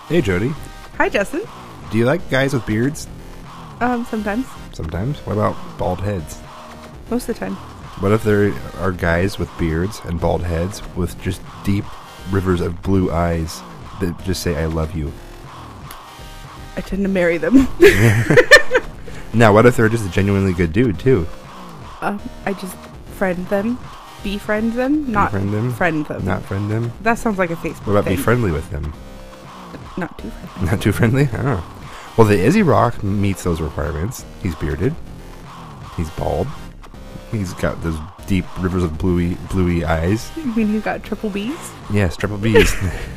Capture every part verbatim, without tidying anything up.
Hey, Jody. Hi, Justin. Do you like guys with beards? Um, sometimes. Sometimes. What about bald heads? Most of the time. What if there are guys with beards and bald heads with just deep rivers of blue eyes that just say, I love you? I tend to marry them. Now, what if they're just a genuinely good dude, too? Um, I just friend them. Befriend them? Not Befriend them? friend them. Not friend them? That sounds like a Facebook What about thing. be friendly with them? Not too friendly. Not too friendly? Oh. Well, the Izzy Rock meets those requirements. He's bearded. He's bald. He's got those deep rivers of bluey, bluey eyes. You mean he's got triple B's? Yes, triple B's.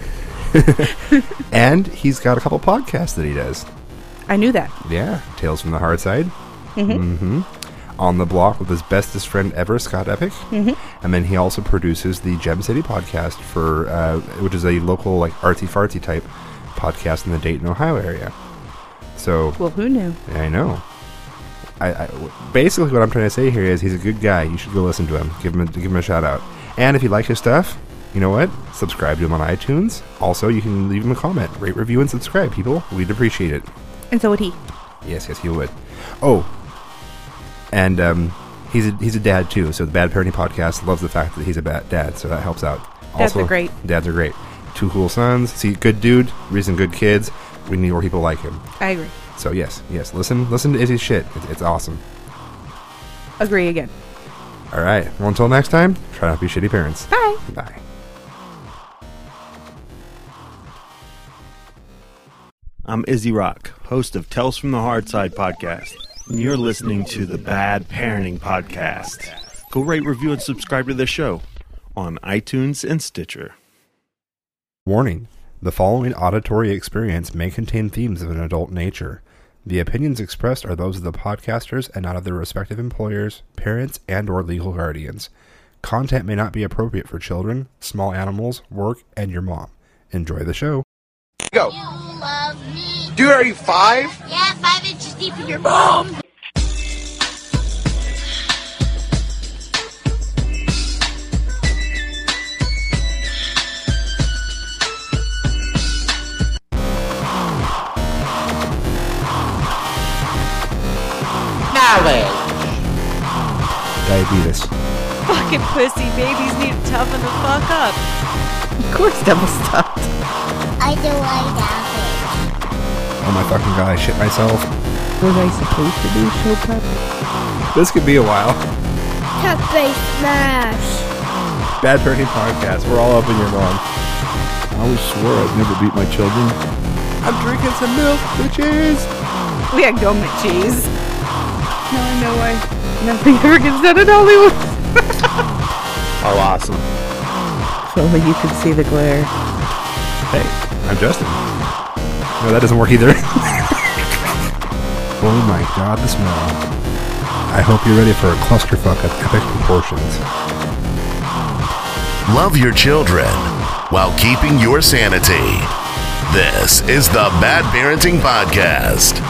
And he's got a couple podcasts that he does. I knew that. Yeah, Tales from the Hard Side. Mm-hmm. Mm-hmm. On the Block with his bestest friend ever, Scott Epic. Mm-hmm. And then he also produces the Gem City podcast, for uh, which is a local, like, artsy-fartsy type podcast in the Dayton, Ohio area. So, Well, who knew? yeah, I know. I, I basically what I'm trying to say here is he's a good guy. You should go listen to him. Give him a, give him a shout out. And if you like his stuff, you know what? Subscribe to him on iTunes. Also, you can leave him a comment, rate, review, and subscribe. People, we'd appreciate it. And so would he. Yes, yes, he would. Oh, and um, he's a, he's a dad too. So the Bad Parenting Podcast loves the fact that he's a bad dad. So that helps out. Dads Also, are great. Dads are great. Two cool sons. See, good dude, raising good kids. We need more people like him. I agree. So yes, yes, listen, listen to Izzy's shit. It's, it's awesome. Agree again. All right. Well, until next time, try not to be shitty parents. Bye. Bye. I'm Izzy Rock, host of Tales from the Hard Side podcast, and you're listening to the Bad Parenting Podcast. Go rate, review, and subscribe to the show on iTunes and Stitcher. Warning. The following auditory experience may contain themes of an adult nature. The opinions expressed are those of the podcasters and not of their respective employers, parents, and or legal guardians. Content may not be appropriate for children, small animals, work, and your mom. Enjoy the show. Go. You love me. Dude, are you five? Yeah, five inches deep in your bum. Knowledge. Diabetes. Fucking pussy babies need to toughen the fuck up. Of course, double stuffed. I do like that. Oh my fucking god, I shit myself. Was I supposed to do show prep? This could be a while. Pepe Smash. Bad Parenting Podcast. We're all up in your mom. I always swore I'd never beat my children. I'm drinking some milk, bitches. We had government cheese. Now I know why nothing ever gets done in Hollywood. Oh, awesome. If only you could see the glare. Hey, I'm Justin. No, that doesn't work either. Oh my god, the smell. I hope you're ready for a clusterfuck of epic proportions. Love your children while keeping your sanity. This is the Bad Parenting Podcast.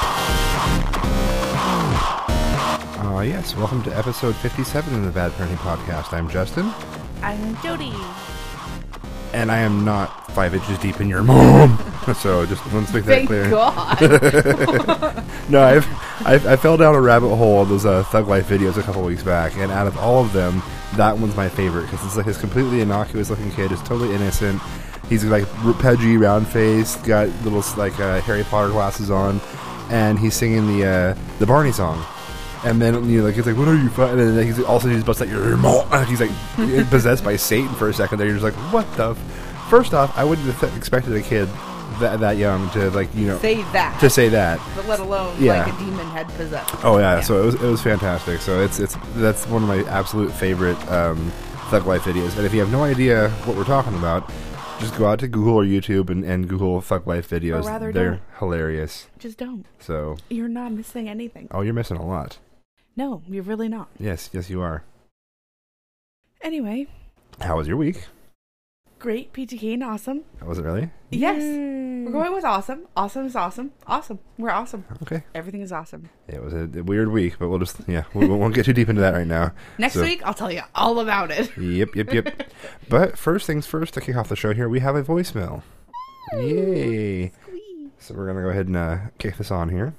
Uh, yes, welcome to episode fifty-seven of the Bad Parenting Podcast. I'm Justin, I'm Jody. and I am not five inches deep in your mom. So just let's make that Thank clear. God. No, I've, I've I fell down a rabbit hole of those uh, Thug Life videos a couple weeks back, and out of all of them, that one's my favorite because it's like this completely innocuous looking kid, is totally innocent. He's like pudgy, round faced, got little like uh, Harry Potter glasses on, and he's singing the uh, the Barney song. And then you know, like it's like, what are you? Fu-? And then he's also he's busts like your mom. He's like possessed by Satan for a second there. You're just like, what the? F-? First off, I wouldn't have expected a kid that that young to like you know Say that. to say that. But let alone Yeah. like a demon had possessed. Oh yeah, so it was it was fantastic. So it's it's that's one of my absolute favorite um, Thug Life videos. And if you have no idea what we're talking about, just go out to Google or YouTube and, and Google Thug Life videos. Or rather They're don't. hilarious. Just don't. So You're not missing anything. oh, you're missing a lot. No, you're really not. Yes, yes, you are. Anyway, How was your week? great, P T K and awesome. Was it really? Yes. We're going with awesome. Awesome is awesome. Awesome. We're awesome. Okay. Everything is awesome. It was a, a weird week, but we'll just yeah, we, we won't get too deep into that right now. Next So- week, I'll tell you all about it. Yep, yep, yep. But first things first, to kick off the show here, we have a voicemail. Yay! So we're gonna go ahead and uh, kick this on here.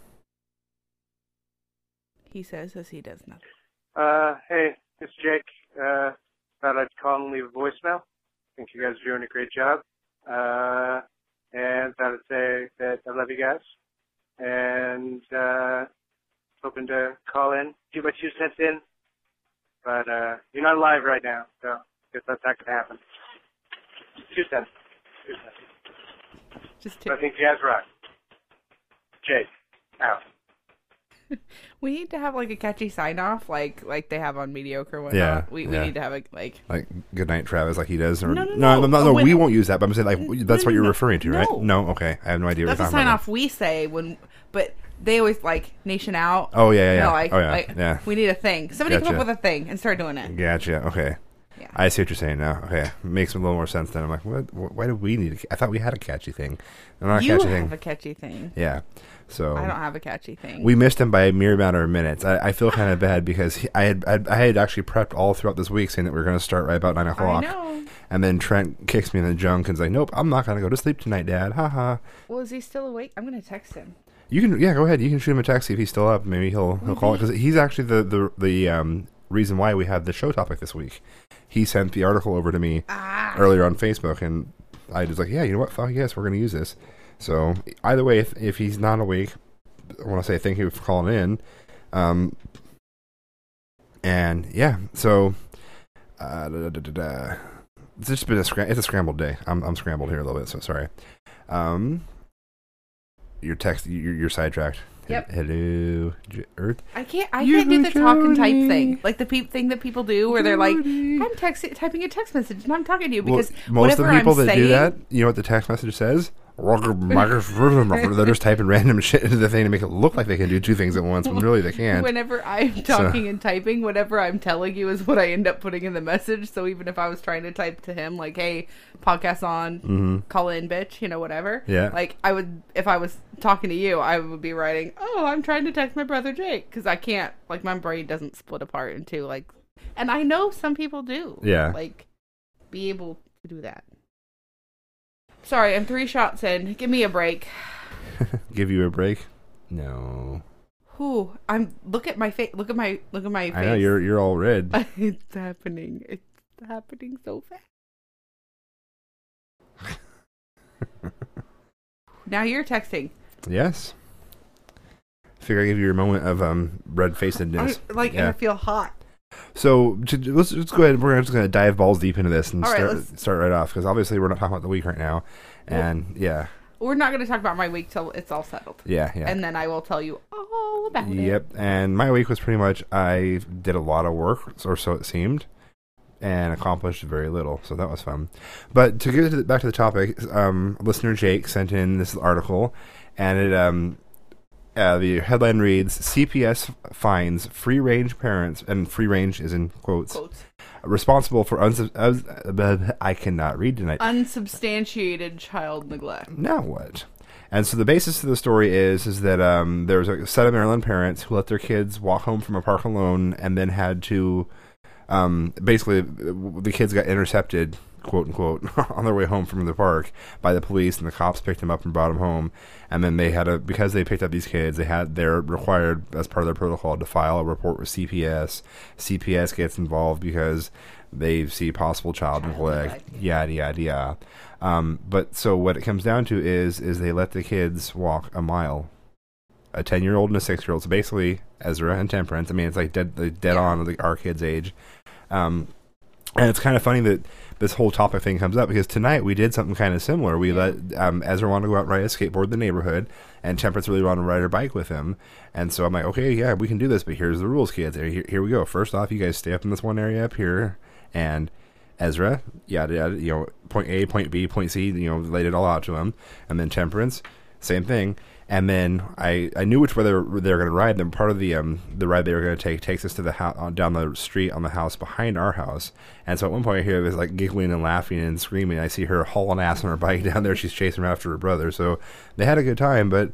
He says as he does nothing. Uh, hey, it's Jake. Uh, thought I'd call and leave a voicemail. Think you guys are doing a great job. Uh, and thought I'd say that I love you guys. And, uh, hoping to call in, get my two cents in. But, uh, you're not live right now, so guess that's not gonna happen. Two cents. Two cents. Just So I think you guys rock. Jake, out. We need to have like a catchy sign off, like like they have on Mediocre. Or whatnot. Yeah, we we yeah. need to have a like. Like good night, Travis, like he does. Or, No, no, no, no. no, no, When- we won't use that. But I'm saying like that's no, what you're no, referring to, right? no. No, okay, I have no idea. That's what a you're sign talking off we say when, but they always like Nation Out. Oh, yeah, yeah, You know, yeah. like, Oh, yeah, like, yeah. We need a thing. Somebody come Gotcha. up with a thing and start doing it. about. Gotcha. Okay. Yeah. I see what you're saying now. Okay, makes a little more sense. Then I'm like, what? wh- Why do we need? A, I thought we had a catchy thing. Not a You catchy have thing. a catchy thing. Yeah. So I don't have a catchy thing. we missed him by a mere amount of minutes. I, I feel kind of bad because he, I had I, I had actually prepped all throughout this week saying that we were going to start right about nine o'clock. I know. And then Trent kicks me in the junk and's like, "Nope, I'm not going to go to sleep tonight, Dad." Ha ha. Well, is he still awake? I'm gonna text him. You can yeah, go ahead. You can shoot him a text see if he's still up. Maybe he'll he'll call it because he's actually the the the um reason why we have the show topic this week. He sent the article over to me Ah. earlier on Facebook, and I was like, "Yeah, you know what? Fuck yes, we're going to use this." So either way, if if he's not awake, I want to say thank you for calling in. Um, and yeah, so uh, da, da, da, da, da. It's just been a scram- it's a scrambled day. I'm I'm scrambled here a little bit, so sorry. Um, your text, you're, you're sidetracked. Yep. Hello, J- Earth. I can't. I You can't do the talk and type Jody. thing, like the peep thing that people do, where they're like, Jody. "I'm texting, typing a text message, and I'm talking to you," Well, because most of the whatever people I'm that saying, do that, you know what the text message says? They're just typing random shit into the thing to make it look like they can do two things at once, when really they can't. Whenever I'm talking and typing, whatever I'm telling you is what I end up putting in the message. So even if I was trying to type to him, like, "Hey, podcast on, Mm-hmm. call in, bitch," you know, whatever. Yeah. Like I would, if I was talking to you, I would be writing, "Oh, I'm trying to text my brother Jake," because I can't. Like my brain doesn't split apart into like, and I know some people do. Yeah. Like, be able to do that. Sorry, I'm three shots in. Give me a break. Give you a break? No. Whew, I'm look at my face. Look at my look at my face. I know you're you're all red. It's happening. It's happening so fast. Now you're texting. Yes. Figure I give you your moment of um red facedness. I, like, and I feel hot. So to, let's let's go ahead. We're just going to dive balls deep into this and All right, start let's- start right off because obviously we're not talking about the week right now, and yeah, We're not going to talk about my week till it's all settled. yeah, yeah. And then I will tell you all about it. Yep. And my week was pretty much I did a lot of work, or so it seemed, and accomplished very little. So that was fun. But to get to the, back to the topic, um, listener Jake sent in this article, and it um, uh, the headline reads: C P S finds free-range parents, and free range is in quotes, Quotes. responsible for unsub- uh, I cannot read tonight. Unsubstantiated child neglect. Now what? And so the basis of the story is is that um, there was a set of Maryland parents who let their kids walk home from a park alone, and then had to um, basically the kids got intercepted, quote unquote, on their way home from the park by the police, and the cops picked them up and brought them home. And then they had a because they picked up these kids, they had they're required as part of their protocol to file a report with C P S. C P S gets involved because they see possible child, Child neglect, neglect. yada yada yada. Um, but so what it comes down to is is they let the kids walk a mile, a ten year old and a six year old. So basically Ezra and Temperance. I mean, it's like dead like dead on like our kids' age. Um, and it's kind of funny that this whole topic thing comes up because tonight we did something kind of similar. We let um, Ezra want to go out and ride a skateboard in the neighborhood, and Temperance really wanted to ride her bike with him. And so I'm like, okay, yeah, we can do this, but here's the rules, kids. Here, here we go. First off, you guys stay up in this one area up here, and Ezra, yada yada, you know, point A, point B, point C, you know, laid it all out to him, and then Temperance, same thing. And then I, I knew which way they were, they were going to ride. Then part of the um the ride they were going to take takes us to the house on, down the street on the house behind our house. And so at one point I hear this like giggling and laughing and screaming. I see her hauling ass on her bike down there. She's chasing after her brother. So they had a good time. But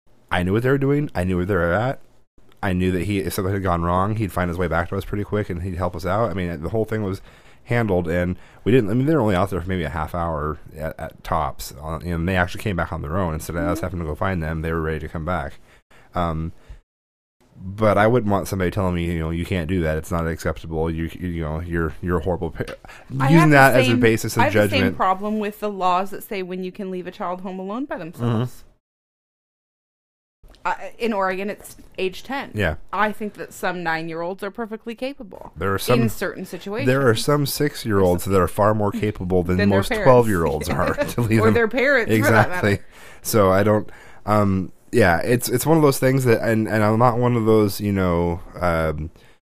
I knew what they were doing. I knew where they were at. I knew that he if something had gone wrong, he'd find his way back to us pretty quick and he'd help us out. I mean, the whole thing was handled, and we didn't. I mean, they were only out there for maybe a half hour at, at tops, on, and they actually came back on their own instead of mm-hmm. us having to go find them. They were ready to come back. Um, but I wouldn't want somebody telling me, you know, you can't do that. It's not acceptable. You, you know, you're you're a horrible parent. Using that same, as a basis of I have judgment. the same problem with the laws that say when you can leave a child home alone by themselves. Mm-hmm. Uh, in Oregon, it's age ten. Yeah. I think that some nine-year-olds are perfectly capable. There are some in certain situations. There are some six-year-olds that are far more capable than, than most twelve-year-olds are to leave or them. their parents. Exactly. For that so I don't. Um, yeah, it's it's one of those things that, and, and I'm not one of those. You know, um,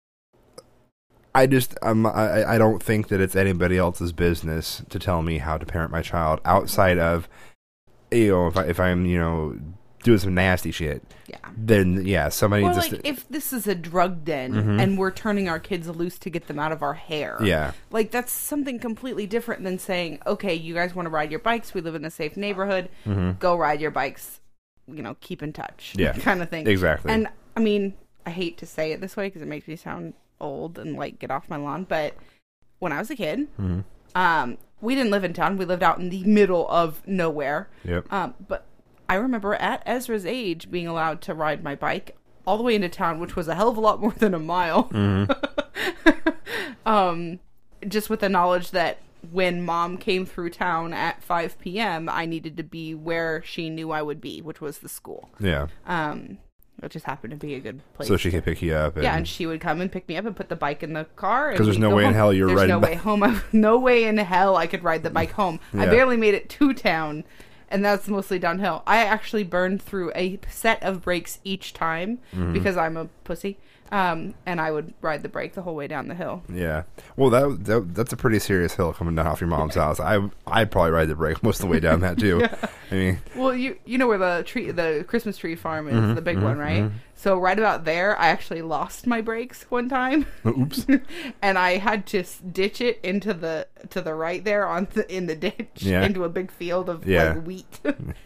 I just I'm, I I don't think that it's anybody else's business to tell me how to parent my child outside of, you know, if I if I'm you know. doing some nasty shit, yeah. Then yeah, somebody or just like if this is a drug den mm-hmm. and we're turning our kids loose to get them out of our hair, yeah, like that's something completely different than saying, okay, you guys want to ride your bikes? We live in a safe neighborhood. Mm-hmm. Go ride your bikes. You know, keep in touch. Yeah, kind of thing. Exactly. And I mean, I hate to say it this way because it makes me sound old and like get off my lawn, but when I was a kid, mm-hmm. um, we didn't live in town. We lived out in the middle of nowhere. Yep. Um, but I remember at Ezra's age being allowed to ride my bike all the way into town, which was a hell of a lot more than a mile. Mm-hmm. um, just with the knowledge that when Mom came through town at five p.m., I needed to be where she knew I would be, which was the school. Yeah. Um, which just happened to be a good place. So she could pick you up. And... Yeah, and she would come and pick me up and put the bike in the car. Because there's no way home. in hell you're there's riding no way home. No way in hell I could ride the bike home. Yeah. I barely made it to town. And that's mostly downhill. I actually burned through a set of brakes each time mm-hmm. because I'm a pussy. Um, and I would ride the brake the whole way down the hill. Yeah. Well, that, that that's a pretty serious hill coming down off your mom's house. I I'd probably ride the brake most of the way down that too. Yeah. I mean, well, you you know where the tree, the Christmas tree farm is, mm-hmm, the big mm-hmm, one, right? Mm-hmm. So right about there, I actually lost my brakes one time. Oops. And I had to ditch it into the to the right there on the, in the ditch yeah. into a big field of yeah. like wheat.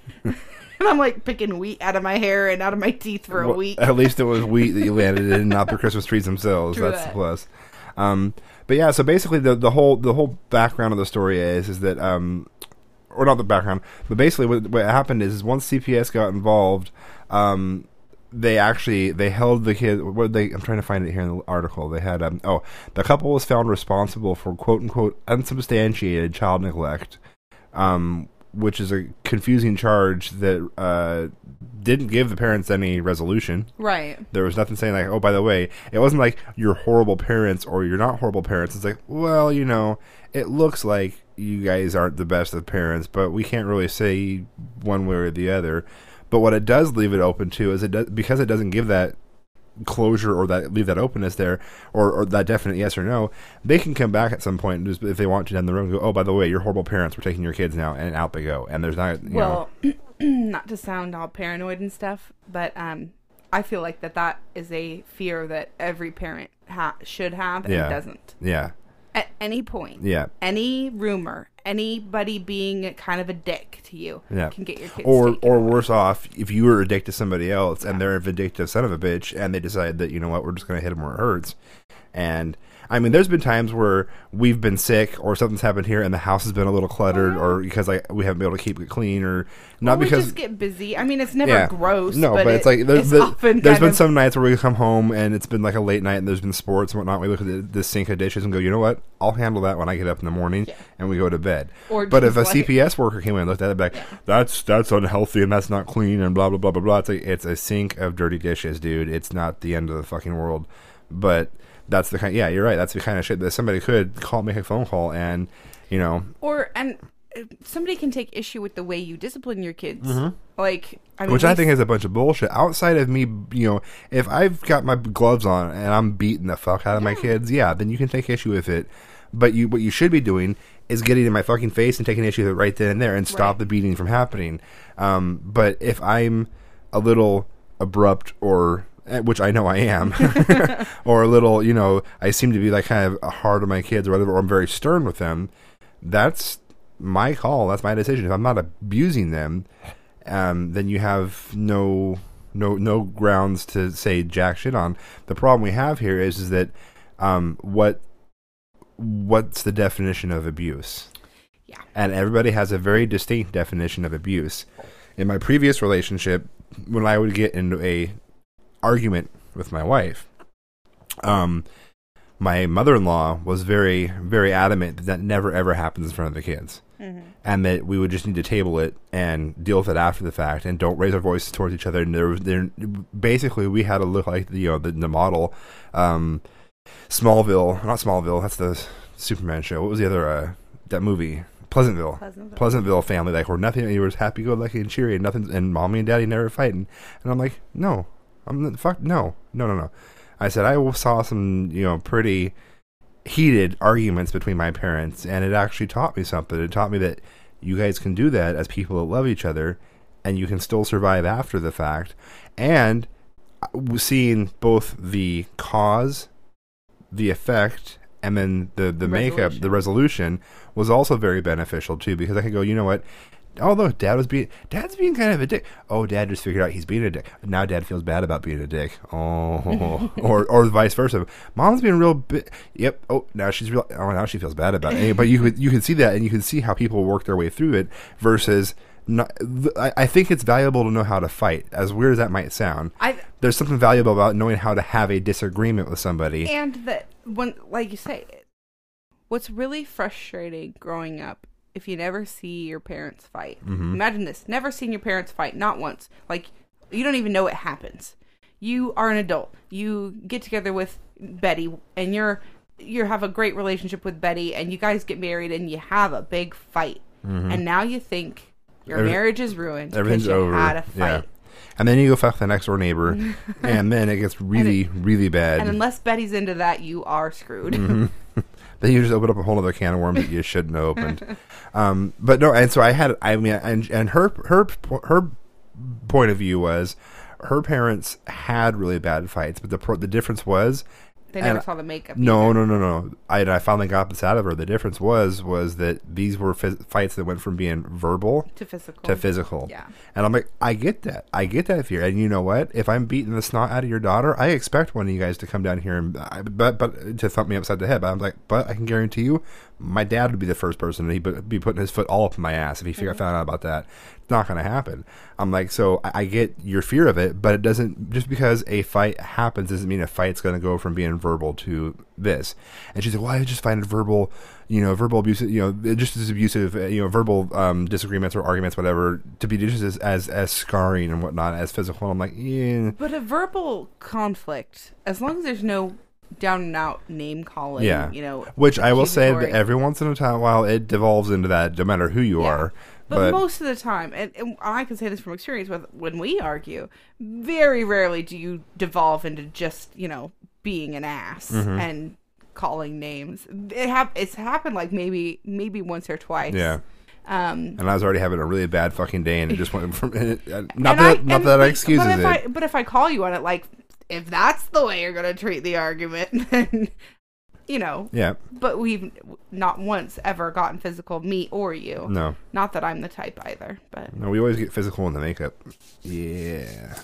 And I'm like picking wheat out of my hair and out of my teeth for well, a week. At least it was wheat that you landed in, not the Christmas trees themselves. True That's that. the plus. Um, but yeah, so basically the the whole the whole background of the story is is that um, or not the background, but basically what, what happened is, is once C P S got involved, um, they actually they held the kid. What they? I'm trying to find it here in the article. They had um, oh, the couple was found responsible for quote unquote unsubstantiated child neglect. Um, which is a confusing charge that uh, didn't give the parents any resolution. Right. There was nothing saying like, oh, by the way, it wasn't like you're horrible parents or you're not horrible parents. It's like, well, you know, it looks like you guys aren't the best of parents, but we can't really say one way or the other. But what it does leave it open to is it does, because it doesn't give that closure or that leave that openness there or, or that definite yes or no, they can come back at some point and just, if they want to down the road and go, oh, by the way, you're horrible parents, we're taking your kids now, and out they go. And there's not, you well, know. Not to sound all paranoid and stuff, but um, I feel like that that is a fear that every parent ha- should have and yeah. doesn't. Yeah. At any point, yeah, any rumor, anybody being kind of a dick to you yeah. can get your kids or taken or away. worse off, if you were a dick to somebody else yeah. and they're a vindictive son of a bitch and they decide that, you know what, we're just going to hit them where it hurts. And I mean, there's been times where we've been sick or something's happened here and the house has been a little cluttered, or because like we haven't been able to keep it clean, or not or we because just get busy. I mean, it's never yeah. gross. No, but, but it, it's like there's, it's the, there's been of, some nights where we come home and it's been like a late night and there's been sports and whatnot. We look at the, the sink of dishes and go, you know what? I'll handle that when I get up in the morning yeah. and we go to bed. Or but if a like, C P S worker came in and looked at it back, yeah. that's that's unhealthy and that's not clean and blah blah blah blah blah. It's like, it's a sink of dirty dishes, dude. It's not the end of the fucking world. But that's the kind. Yeah, you're right. That's the kind of shit that somebody could call, make a phone call, and you know, or and somebody can take issue with the way you discipline your kids. Mm-hmm. Like, I mean, which I think is a bunch of bullshit. Outside of me, you know, if I've got my gloves on and I'm beating the fuck out of yeah. my kids, yeah, then you can take issue with it. But you, what you should be doing is getting in my fucking face and taking issue with it right then and there and stop right. the beating from happening. Um, but if I'm a little abrupt or which I know I am, or a little, you know, I seem to be like kind of hard on my kids or whatever, or I'm very stern with them, that's my call. That's my decision. If I'm not abusing them, um, then you have no no no grounds to say jack shit on. The problem we have here is is that um, what what's the definition of abuse? Yeah. And everybody has a very distinct definition of abuse. In my previous relationship, when I would get into a argument with my wife, um, my mother-in-law was very, very adamant that that never ever happens in front of the kids. Mm-hmm. And that we would just need to table it and deal with it after the fact, and don't raise our voices towards each other. And there was there basically we had to look like the, you know the, the model um, Smallville, not Smallville. That's the Superman show. What was the other uh, that movie? Pleasantville. Pleasantville. Pleasantville family, like where nothing. You was happy go lucky and cheery, and nothing. And mommy and daddy never fighting. And I'm like, no, I'm the fuck no, no, no, no. I said I saw some you know pretty heated arguments between my parents, and it actually taught me something. It taught me that you guys can do that as people that love each other, and you can still survive after the fact. And seeing both the cause, the effect, and then the, the makeup, the resolution was also very beneficial too, because I could go, you know what? Although Dad was being, Dad's being kind of a dick. Oh, Dad just figured out he's being a dick. Now Dad feels bad about being a dick. Oh, or or vice versa. Mom's being real. Bi- yep. Oh, now she's real. Oh, now she feels bad about it. But you could you could see that, and you can see how people work their way through it. Versus, not, I, I think it's valuable to know how to fight. As weird as that might sound, I, there's something valuable about knowing how to have a disagreement with somebody. And that when, like you say, what's really frustrating growing up, if you never see your parents fight. Mm-hmm. Imagine this. Never seen your parents fight. Not once. Like, you don't even know it happens. You are an adult. You get together with Betty, and you're you have a great relationship with Betty, and you guys get married, and you have a big fight. Mm-hmm. And now you think your Every, marriage is ruined because you over. had a fight. Yeah. And then you go fuck the next door neighbor, and then it gets really, it, really bad. And unless Betty's into that, you are screwed. Mm-hmm. Then you just open up a whole other can of worms that you shouldn't have opened. Um, but no, and so I had, I mean, and and her her her point of view was, her parents had really bad fights, but the pro, the difference was, they never saw the makeup. No, either. no, no, no. I I finally got this out of her. The difference was was that these were phys- fights that went from being verbal to physical. To physical. Yeah. And I'm like, I get that. I get that fear. And you know what? If I'm beating the snot out of your daughter, I expect one of you guys to come down here and but but to thump me upside the head. But I'm like, but I can guarantee you, my dad would be the first person to be putting his foot all up in my ass if he figured, mm-hmm. found out about that. It's not going to happen. I'm like, so I, I get your fear of it, but it doesn't, just because a fight happens doesn't mean a fight's going to go from being verbal to this. And she's like, well, I just find it verbal, you know, verbal abuse, you know, just as abusive, you know, verbal um, disagreements or arguments, whatever, to be just as, as, as scarring and whatnot as physical. And I'm like, yeah. But a verbal conflict, as long as there's no down and out name calling, yeah. you know, which I will say that every once in a time, while it devolves into that, no matter who you yeah. are. But, but most of the time, and, and I can say this from experience, with when we argue, very rarely do you devolve into just, you know, being an ass mm-hmm. and calling names. It ha- it's happened like maybe maybe once or twice. Yeah. Um, and I was already having a really bad fucking day, and it just went from uh, not and that I, not that I excuses but if it. I, but if I call you on it, like, if that's the way you're gonna treat the argument, then, you know. Yeah. But we've not once ever gotten physical, me or you. No. Not that I'm the type either, but. No, we always get physical in the makeup. Yeah.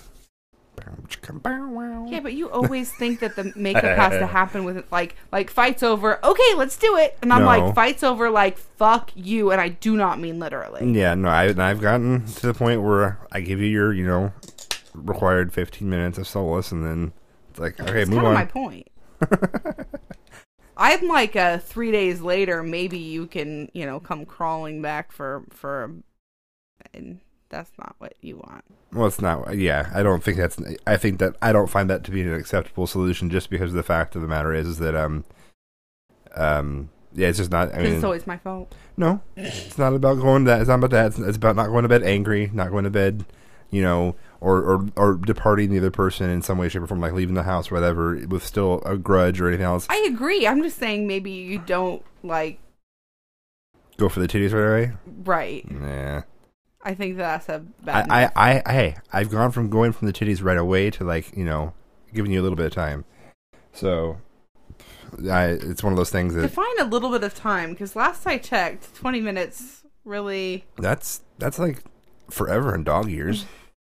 Yeah, but you always think that the makeup has to happen with it, like, like fights over, okay, let's do it. And I'm no. like, fights over, like, fuck you. And I do not mean literally. Yeah, no, I, I've gotten to the point where I give you your, you know, required fifteen minutes of solace, and then it's like, okay, That's move on. That's kind of my point. I'm like, uh, three days later, maybe you can, you know, come crawling back for, for, and that's not what you want. Well, it's not, yeah, I don't think that's, I think that, I don't find that to be an acceptable solution, just because the fact of the matter is, is that, um, um, yeah, it's just not, I mean. It's always my fault. No, it's not about going to that, it's not about that, it's, it's about not going to bed angry, not going to bed, you know, or, or, or departing the other person in some way, shape, or form, like leaving the house or whatever, with still a grudge or anything else. I agree, I'm just saying maybe you don't, like. Go for the titties right away? Right. Yeah. I think that's a bad I, I, I, I, hey, I've gone from going from the titties right away to, like, you know, giving you a little bit of time. So, I, it's one of those things that... Define a little bit of time, because last I checked, twenty minutes really... That's, that's like forever in dog years.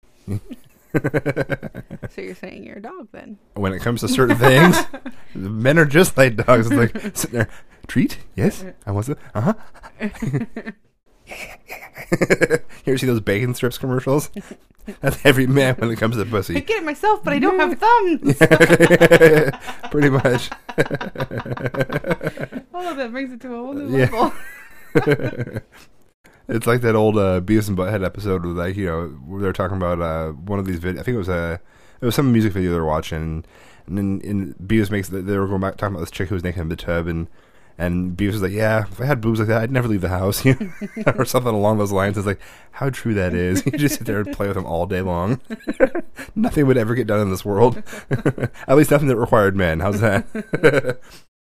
So you're saying you're a dog, then? When it comes to certain things, men are just like dogs. It's like sitting there, treat? Yes. I want to. Uh huh. Yeah, yeah, yeah. You ever see those bacon strips commercials? That's every man when it comes to pussy. I get it myself, but I don't have thumbs. Pretty much. Oh, that brings it to a whole new Yeah. level. It's like that old uh, Beavis and Butthead episode where, like, you know, where they're talking about uh, one of these videos. I think it was a, it was some music video they were watching, and then in Beavis makes they were going back talking about this chick who was naked in the tub, and and Beavis was like, "Yeah, if I had boobs like that, I'd never leave the house," you know? Or something along those lines. It's like, how true that is. You just sit there and play with them all day long. Nothing would ever get done in this world. At least nothing that required men. How's that?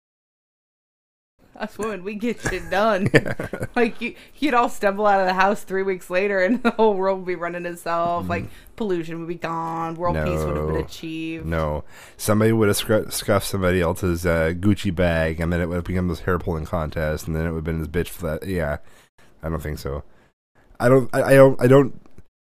Us women, we get shit done. Yeah. Like, you, you'd all stumble out of the house three weeks later and the whole world would be running itself. Mm. Like, pollution would be gone. World no. peace would have been achieved. No. Somebody would have scru- scuffed somebody else's uh, Gucci bag, and then it would have become this hair-pulling contest, and then it would have been this bitch for that. Yeah. I don't think so. I don't, I, I don't, I don't,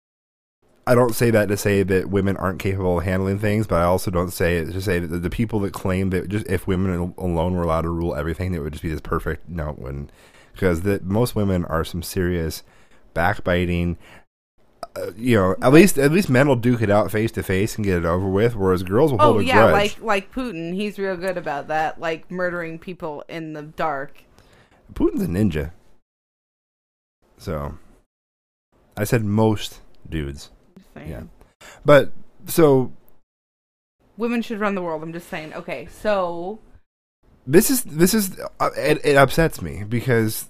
I don't say that to say that women aren't capable of handling things, but I also don't say it to say that the people that claim that just if women alone were allowed to rule everything, it would just be this perfect. No, it wouldn't, because that most women are some serious backbiting. Uh, you know, at least at least men will duke it out face to face and get it over with, whereas girls will oh, hold a yeah, grudge. like like Putin, he's real good about that, like murdering people in the dark. Putin's a ninja. So, I said most dudes. Yeah, but so women should run the world. I'm just saying. Okay, so this is this is uh, it, it upsets me because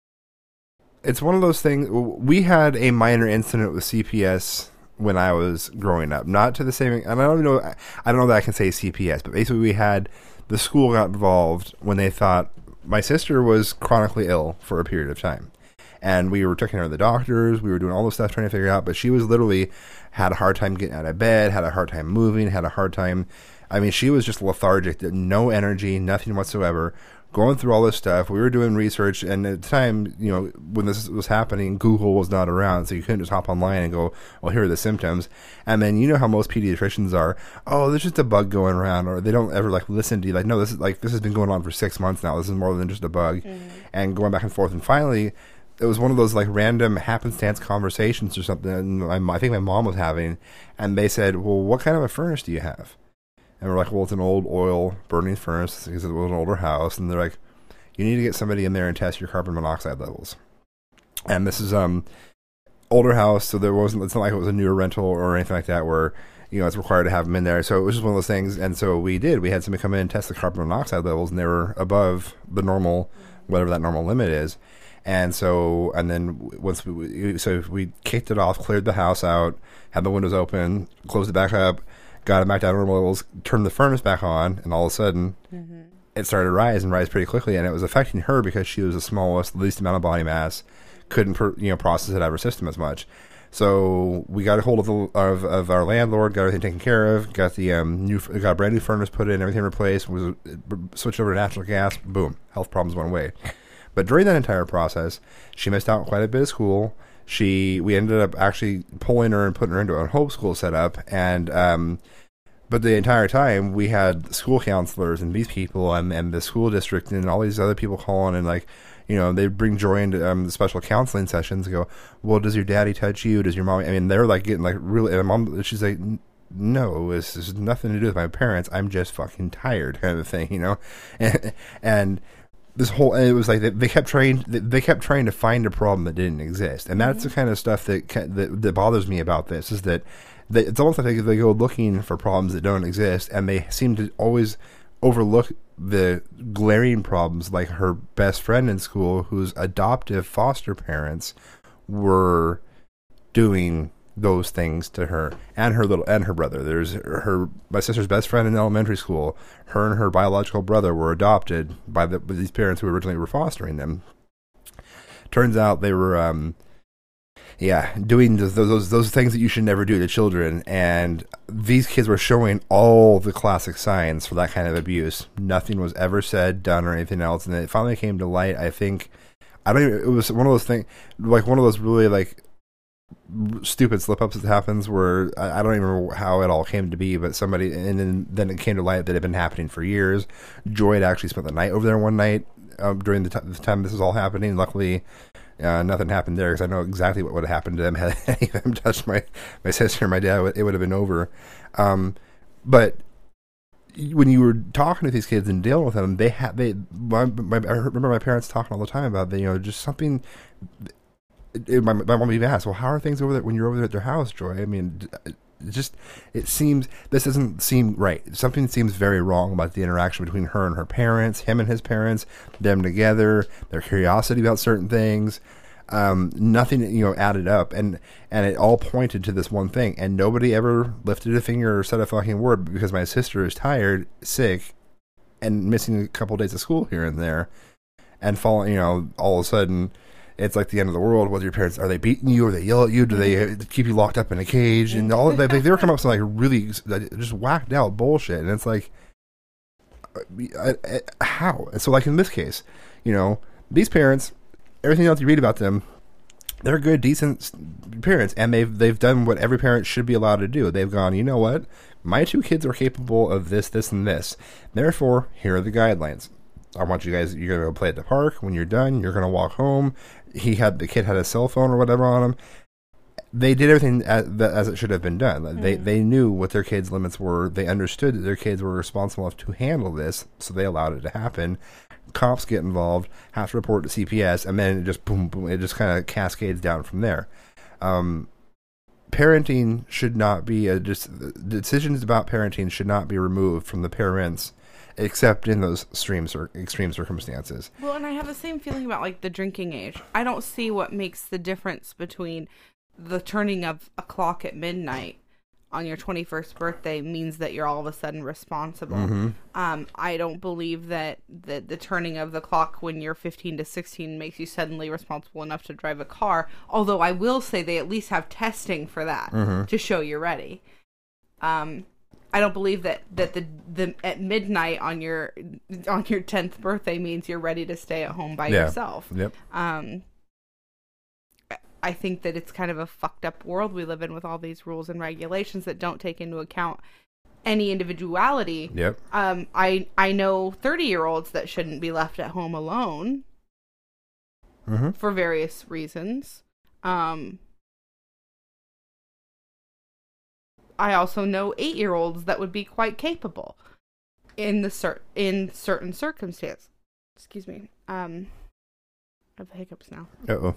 it's one of those things. We had a minor incident with C P S when I was growing up, not to the same. And I don't know. I don't know that I can say C P S, but basically we had the school got involved when they thought my sister was chronically ill for a period of time. And we were taking her to the doctors. We were doing all this stuff trying to figure out. But she was literally had a hard time getting out of bed, had a hard time moving, had a hard time. I mean, she was just lethargic, no energy, nothing whatsoever. Going through all this stuff. We were doing research. And at the time, you know, when this was happening, Google was not around. So you couldn't just hop online and go, well, here are the symptoms. And then you know how most pediatricians are. Oh, there's just a bug going around. Or they don't ever like listen to you. Like, no, this is like this has been going on for six months now. This is more than just a bug. Mm-hmm. And going back and forth. And finally, it was one of those like random happenstance conversations or something I, I think my mom was having, and they said, well, what kind of a furnace do you have? And we're like, well, it's an old oil burning furnace because it was an older house. And they're like, you need to get somebody in there and test your carbon monoxide levels. And this is um older house, so there wasn't, it's not like it was a newer rental or anything like that where, you know, it's required to have them in there. So it was just one of those things. And so we did. We had somebody come in and test the carbon monoxide levels, and they were above the normal, whatever that normal limit is. And so, and then once we, so we kicked it off, cleared the house out, had the windows open, closed it back up, got it back down to normal levels, turned the furnace back on, and all of a sudden, mm-hmm. it started to rise and rise pretty quickly, and it was affecting her because she was the smallest, the least amount of body mass, couldn't per, you know process it out of her system as much. So we got a hold of the, of, of our landlord, got everything taken care of, got the um new got a brand new furnace put in, everything replaced, was switched over to natural gas. Boom, health problems went away. But during that entire process, she missed out quite a bit of school. She, we ended up actually pulling her and putting her into a homeschool setup. And, um, but the entire time we had school counselors and these people and, and the school district and all these other people calling and like, you know, they bring joy into um, the special counseling sessions and go, well, does your daddy touch you? Does your mom? I mean, they're like getting like really, and mom, she's like, no, this has nothing to do with my parents. I'm just fucking tired kind of thing, you know? And, and this whole, and it was like they, they kept trying. They kept trying to find a problem that didn't exist, and that's mm-hmm. the kind of stuff that that, that bothers me about this. Is that they, it's almost like they, they go looking for problems that don't exist, and they seem to always overlook the glaring problems, like her best friend in school, whose adoptive foster parents were doing those things to her and her little and her brother. There's her my sister's best friend in elementary school. Her and her biological brother were adopted by the by these parents who originally were fostering them. Turns out they were, um, yeah, doing those, those those things that you should never do to children. And these kids were showing all the classic signs for that kind of abuse. Nothing was ever said, done, or anything else. And it finally came to light. I think I don't even. It was one of those things, like one of those really like stupid slip-ups that happens where I, I don't even remember how it all came to be, but somebody, and then, then it came to light that it had been happening for years. Joy had actually spent the night over there one night um, during the, t- the time this was all happening. Luckily, uh, nothing happened there because I know exactly what would have happened to them had any of them touched my, my sister or my dad. It would have been over. Um, but when you were talking to these kids and dealing with them, they had they. My, my, I remember my parents talking all the time about the, you know, just something. It, it, my, my mom even asked, "Well, how are things over there when you're over there at their house, Joy?" I mean, it just it seems this doesn't seem right. Something seems very wrong about the interaction between her and her parents, him and his parents, them together, their curiosity about certain things. Um, nothing, you know, added up, and and it all pointed to this one thing, and nobody ever lifted a finger or said a fucking word because my sister is tired, sick, and missing a couple days of school here and there, and falling, you know, all of a sudden, it's like the end of the world. Whether your parents, are they beating you, or they yell at you, do they keep you locked up in a cage, and all of that, they, they were coming up with some like really just whacked out bullshit, and it's like, I, I, how? And so, like in this case, you know, these parents. Everything else you read about them, they're good, decent parents, and they've they've done what every parent should be allowed to do. They've gone, you know what? My two kids are capable of this, this, and this. Therefore, here are the guidelines. I want you guys. You're gonna go play at the park. When you're done, you're gonna walk home. He had the kid had a cell phone or whatever on him. They did everything as, as it should have been done. Mm-hmm. They they knew what their kids' limits were. They understood that their kids were responsible enough to handle this, so they allowed it to happen. Cops get involved, have to report to C P S, and then it just boom, boom. It just kind of cascades down from there. Um, parenting should not be a just decisions about parenting should not be removed from the parents, except in those extreme cir- extreme circumstances. Well, and I have the same feeling about like the drinking age. I don't see what makes the difference between the turning of a clock at midnight on your twenty-first birthday means that you're all of a sudden responsible. Mm-hmm. Um, I don't believe that the, the turning of the clock when you're fifteen to sixteen makes you suddenly responsible enough to drive a car. Although I will say they at least have testing for that mm-hmm. to show you're ready. Um, I don't believe that, that the, the at midnight on your on your tenth birthday means you're ready to stay at home by yeah. yourself. Yep. Um, I think that it's kind of a fucked up world we live in with all these rules and regulations that don't take into account any individuality. Yep. Um, I I know thirty-year-olds that shouldn't be left at home alone mm-hmm. for various reasons. Um, I also know eight-year-olds that would be quite capable in the cer- in certain circumstances. Excuse me. Um, I have hiccups now. Uh-oh.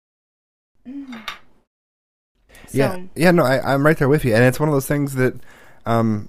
So, yeah, yeah, no, I, I'm right there with you, and it's one of those things that, um,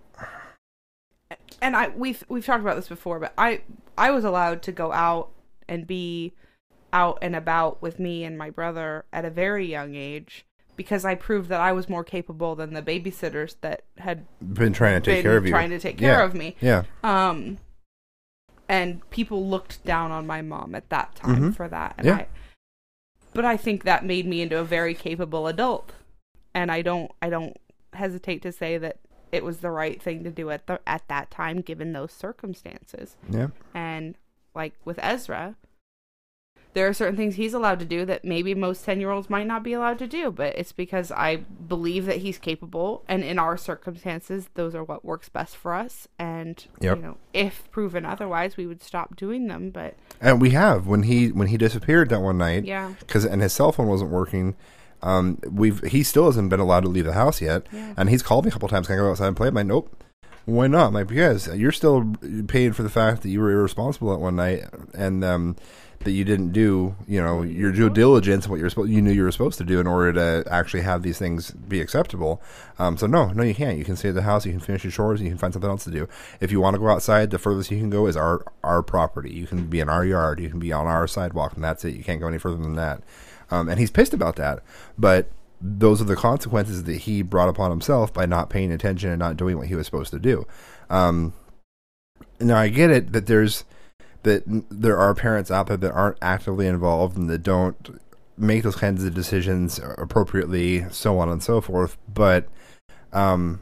and I we've we've talked about this before, but I I was allowed to go out and be out and about with me and my brother at a very young age because I proved that I was more capable than the babysitters that had been trying to take been care of you, trying to take care yeah. of me. Yeah. Um, and people looked down on my mom at that time mm-hmm. for that, and yeah. I. But I think that made me into a very capable adult, and I don't I don't hesitate to say that it was the right thing to do at the at that time given those circumstances. Yeah. And like with Ezra, there are certain things he's allowed to do that maybe most ten-year-olds might not be allowed to do, but it's because I believe that he's capable, and in our circumstances, those are what works best for us. And yep. you know, if proven otherwise, we would stop doing them. But and we have when he when he disappeared that one night, yeah, because and his cell phone wasn't working. Um, we've he still hasn't been allowed to leave the house yet, yeah. and he's called me a couple times. Can I go outside and play? I'm like, nope. Why not? I'm like, because you're still paying for the fact that you were irresponsible that one night, and um, that you didn't do, you know, your due diligence, what you're supposed, you knew you were supposed to do in order to actually have these things be acceptable. Um, so no, no, you can't. You can stay at the house. You can finish your chores. And you can find something else to do. If you want to go outside, the furthest you can go is our our property. You can be in our yard. You can be on our sidewalk, and that's it. You can't go any further than that. Um, and he's pissed about that, but those are the consequences that he brought upon himself by not paying attention and not doing what he was supposed to do. Um, now I get it that there's that there are parents out there that aren't actively involved and that don't make those kinds of decisions appropriately, so on and so forth. But, um,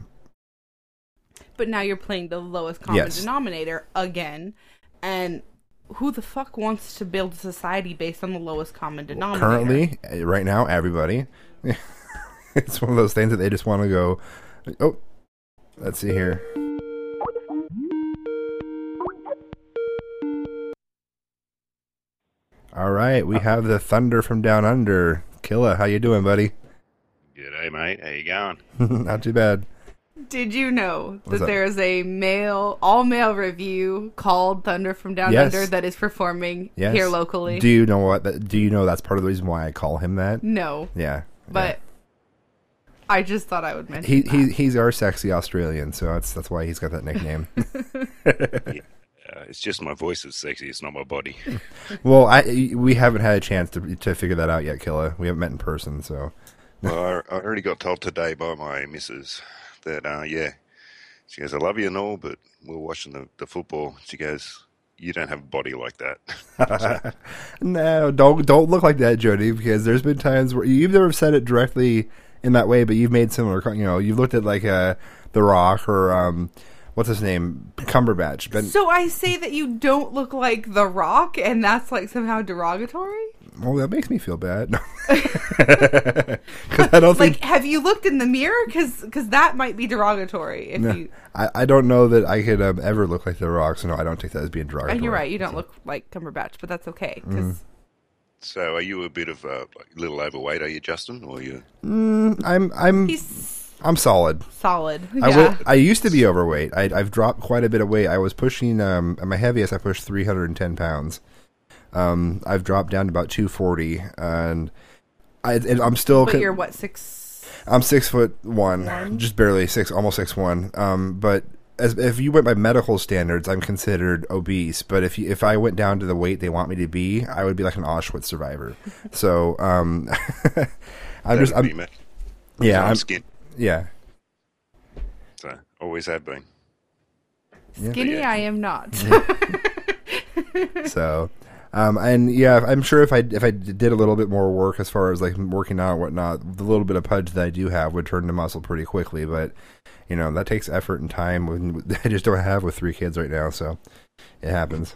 but now you're playing the lowest common yes. denominator again, and who the fuck wants to build a society based on the lowest common denominator? Currently, right now, everybody. It's one of those things that they just want to go, oh, let's see here. All right, we have the Thunder from Down Under. Killa, how you doing, buddy? G'day, mate. How you going? Not too bad. Did you know What's that up? there's a male, all-male review called Thunder from Down Yes. Under that is performing Yes. here locally? Do you know what? That, do you know that's part of the reason why I call him that? No, Yeah. but I just thought I would mention He, that. he he's our sexy Australian, so that's that's why he's got that nickname. Uh, it's just my voice is sexy. It's not my body. Well, I we haven't had a chance to to figure that out yet, Killa. We haven't met in person, so Well, I, I already got told today by my missus that, uh, yeah, she goes, I love you and all, but we're watching the, the football. She goes, you don't have a body like that. no, don't don't look like that, Jody, because there's been times where you've never said it directly in that way, but you've made similar. co- You know, you've looked at like uh, The Rock or um, what's his name, Cumberbatch. Ben, So I say that you don't look like The Rock, and that's like somehow derogatory? well, that makes me feel bad. Because I don't Like, think have you looked in the mirror? Because that might be derogatory. If no, you, I, I don't know that I could um, ever look like The Rock. So no, I don't take that as being derogatory. and you're right, you don't look like Cumberbatch, but that's okay. 'cause Mm. So are you a bit of a like, little overweight, are you, Justin? Or you? Mm, I'm I'm he's I'm solid. solid. I, Yeah. w- I used to be overweight. I, I've dropped quite a bit of weight. I was pushing, um, at my heaviest, I pushed three hundred ten pounds. Um, I've dropped down to about two forty, and, I, and I'm still. But con- you're what, six? I'm six foot one, One? just barely six, almost six one. Um, but as if you went by medical standards, I'm considered obese. But if you, if I went down to the weight they want me to be, I would be like an Auschwitz survivor. So, um, I'm just, That'd be I'm, me. yeah, I'm I'm, skin. yeah. So always have been. Skinny, Yeah. I am not. So, um, and yeah, I'm sure if I if I did a little bit more work as far as like working out and whatnot, the little bit of pudge that I do have would turn to muscle pretty quickly. But you know, that takes effort and time. When I just don't have with three kids right now, so it happens.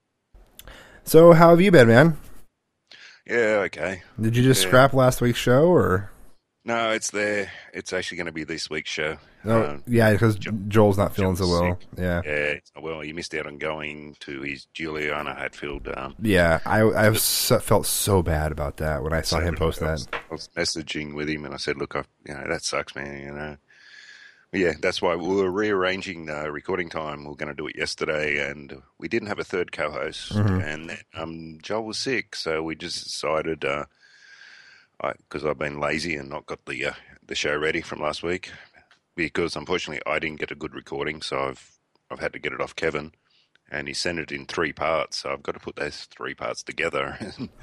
So, how have you been, man? Yeah, okay. Did you just Yeah. scrap last week's show, or? No, it's there. It's actually going to be this week's show. Oh, Um, yeah, because Jo- Joel's not feeling so Joel's well. sick. Yeah, Yeah, well, you missed out on going to his Juliana Hatfield. Um, yeah. I I so, felt so bad about that when I saw him Saturday. post I was, that. I was messaging with him, and I said, "Look, I, you know that sucks, man. You know, yeah, that's why we were rearranging the recording time. We were going to do it yesterday, and we didn't have a third co-host, Mhm. and um, Joel was sick, so we just decided, uh, because I've been lazy and not got the uh, the show ready from last week, because unfortunately I didn't get a good recording, so I've I've had to get it off Kevin." And he sent it in three parts, so I've got to put those three parts together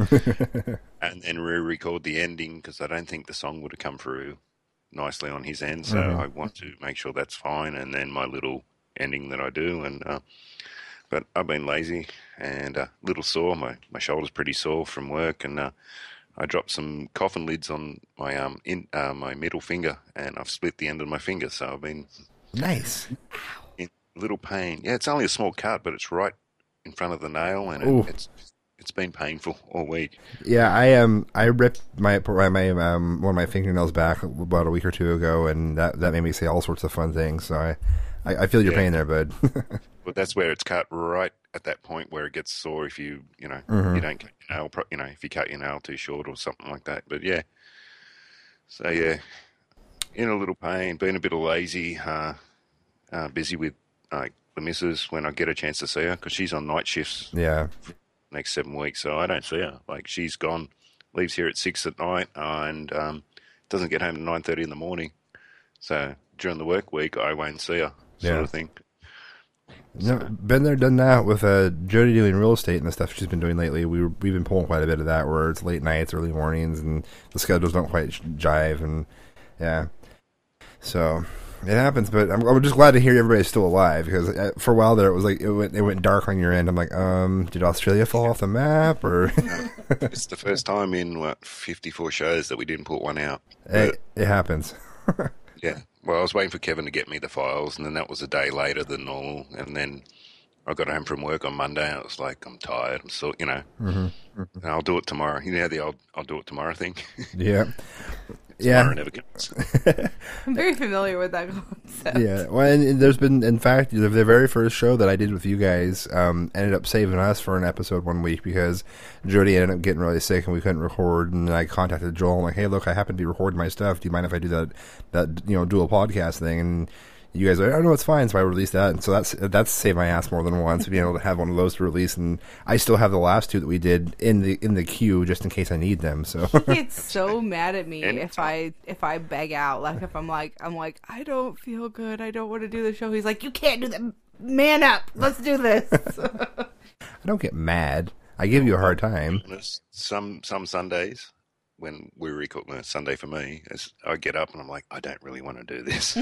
and then re-record the ending, because I don't think the song would have come through nicely on his end. So Mhm. I want to make sure that's fine, and then my little ending that I do. And uh, but I've been lazy and a little sore. My my shoulder's pretty sore from work, and uh, I dropped some coffin lids on my um in uh, my middle finger, and I've split the end of my finger. So I've been Nice. in little pain. Yeah, it's only a small cut, but it's right in front of the nail, and Ooh. it, it's it's been painful all week. Yeah, I um I ripped my my um one of my fingernails back about a week or two ago, and that that made me say all sorts of fun things. So I I, I feel your Yeah. pain there, bud. But that's where it's cut right at that point where it gets sore if you you know Mhm. you don't cut your nail pro- you know if you cut your nail too short or something like that. But yeah, so yeah, in a little pain, being a bit lazy, uh, uh, busy with uh, the missus when I get a chance to see her, because she's on night shifts Yeah. next seven weeks, so I don't see her. Like, she's gone, leaves here at six at night, and um, doesn't get home at nine thirty in the morning. So during the work week, I won't see her, sort Yeah. of thing. No, been there, done that with uh, Jody doing real estate and the stuff she's been doing lately. We were, we've been pulling quite a bit of that, where it's late nights, early mornings, and the schedules don't quite jive, and yeah. So it happens, but I'm, I'm just glad to hear everybody's still alive, because uh, for a while there it was like it went it went dark on your end. I'm like, um, did Australia fall off the map, or It's the first time in, what, fifty-four shows that we didn't put one out. it, it happens. Yeah. Well, I was waiting for Kevin to get me the files, and then that was a day later than normal. And then I got home from work on Monday, and it was like, I'm tired. I'm so, you know, hmm and I'll do it tomorrow. You know the old, I'll do it tomorrow thing. Yeah. Yeah. Tomorrow never comes. I'm very familiar with that concept. Yeah, well, and, and there's been, in fact, the, the very first show that I did with you guys um, ended up saving us for an episode one week because Jody ended up getting really sick and we couldn't record. And I contacted Joel. I'm like, hey, look, I happen to be recording my stuff. Do you mind if I do that, that you know, dual podcast thing? And you guys are like, oh, no, it's fine. So I released that. And so that's that's saved my ass more than once, being able to have one of those to release. And I still have the last two that we did in the in the queue just in case I need them. So He gets so mad at me if I if I beg out. Like if I'm like I'm like I don't feel good. I don't want to do the show. He's like, you can't do that. Man up. Let's do this. I don't get mad. I give you a hard time. Some some Sundays when we record, well, Sunday for me, is I get up and I'm like, I don't really want to do this.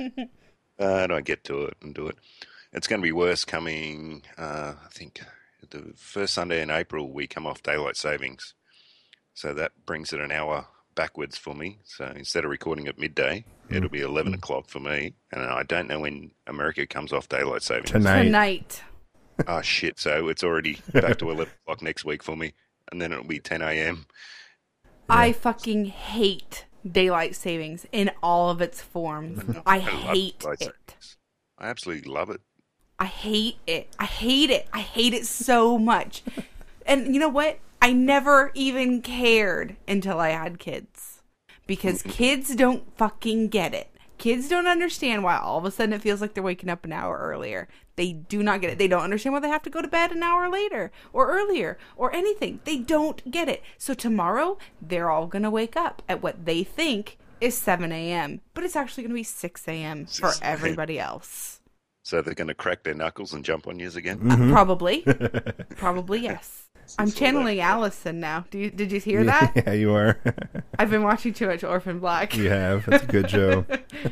Uh, and I get to it and do it. It's going to be worse coming, uh, I think, the first Sunday in April, we come off daylight savings. So that brings it an hour backwards for me. So instead of recording at midday, mm. it'll be eleven o'clock for me. And I don't know when America comes off daylight savings. Tonight. Tonight. Oh, shit. So it's already back to eleven o'clock next week for me. And then it'll be ten a.m. Yeah. I fucking hate daylight savings in all of its forms. I, I hate it. Savings. I absolutely love it. I hate it. I hate it. I hate it so much. And you know what? I never even cared until I had kids. Because kids don't fucking get it. Kids don't understand why all of a sudden it feels like they're waking up an hour earlier. They do not get it. They don't understand why they have to go to bed an hour later or earlier or anything. They don't get it. So tomorrow, they're all going to wake up at what they think is seven a.m. But it's actually going to be six a.m. for everybody else. So they're going to crack their knuckles and jump on yous again? Mm-hmm. Uh, probably. Probably, yes. I'm channeling Allison now. Do you, did you hear that? Yeah, you are. I've been watching too much Orphan Black. You have. It's a good show.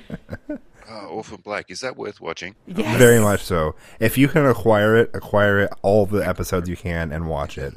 Oh, Orphan Black. Is that worth watching? Yes. Very much so. If you can acquire it, acquire it, all the episodes you can, and watch it.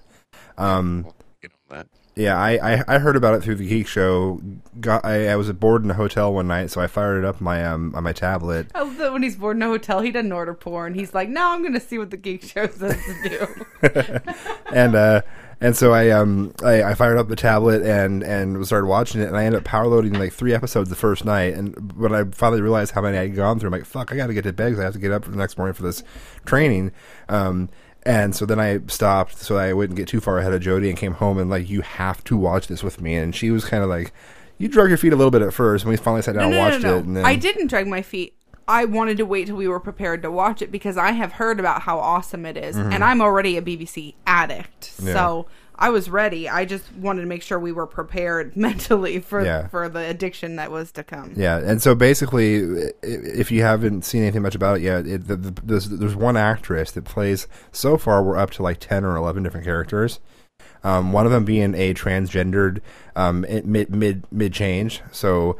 Um, Get on that. Yeah, I, I, I heard about it through the Geek Show. Got I, I was bored in a hotel one night, so I fired it up on my um on my tablet. I love that when he's bored in a hotel, he doesn't order porn. He's like, no, I'm going to see what the Geek Show says to do. and uh, and so I um I, I fired up the tablet and and started watching it, and I ended up power loading like three episodes the first night. And when I finally realized how many I had gone through, I'm like, fuck, I got to get to bed because I have to get up the next morning for this training. Um. And so then I stopped so I wouldn't get too far ahead of Jody and came home and like, you have to watch this with me. And she was kind of like, you drug your feet a little bit at first. And we finally sat down no, and no, watched no, no. it. And then... I didn't drag my feet. I wanted to wait till we were prepared to watch it because I have heard about how awesome it is. Mm-hmm. And I'm already a B B C addict. Yeah. So I was ready. I just wanted to make sure we were prepared mentally for yeah. for the addiction that was to come. Yeah, and so basically, if you haven't seen anything much about it yet, it, the, the, there's, there's one actress that plays, so far we're up to like ten or eleven different characters. Um, one of them being a transgendered um, mid mid mid change. So,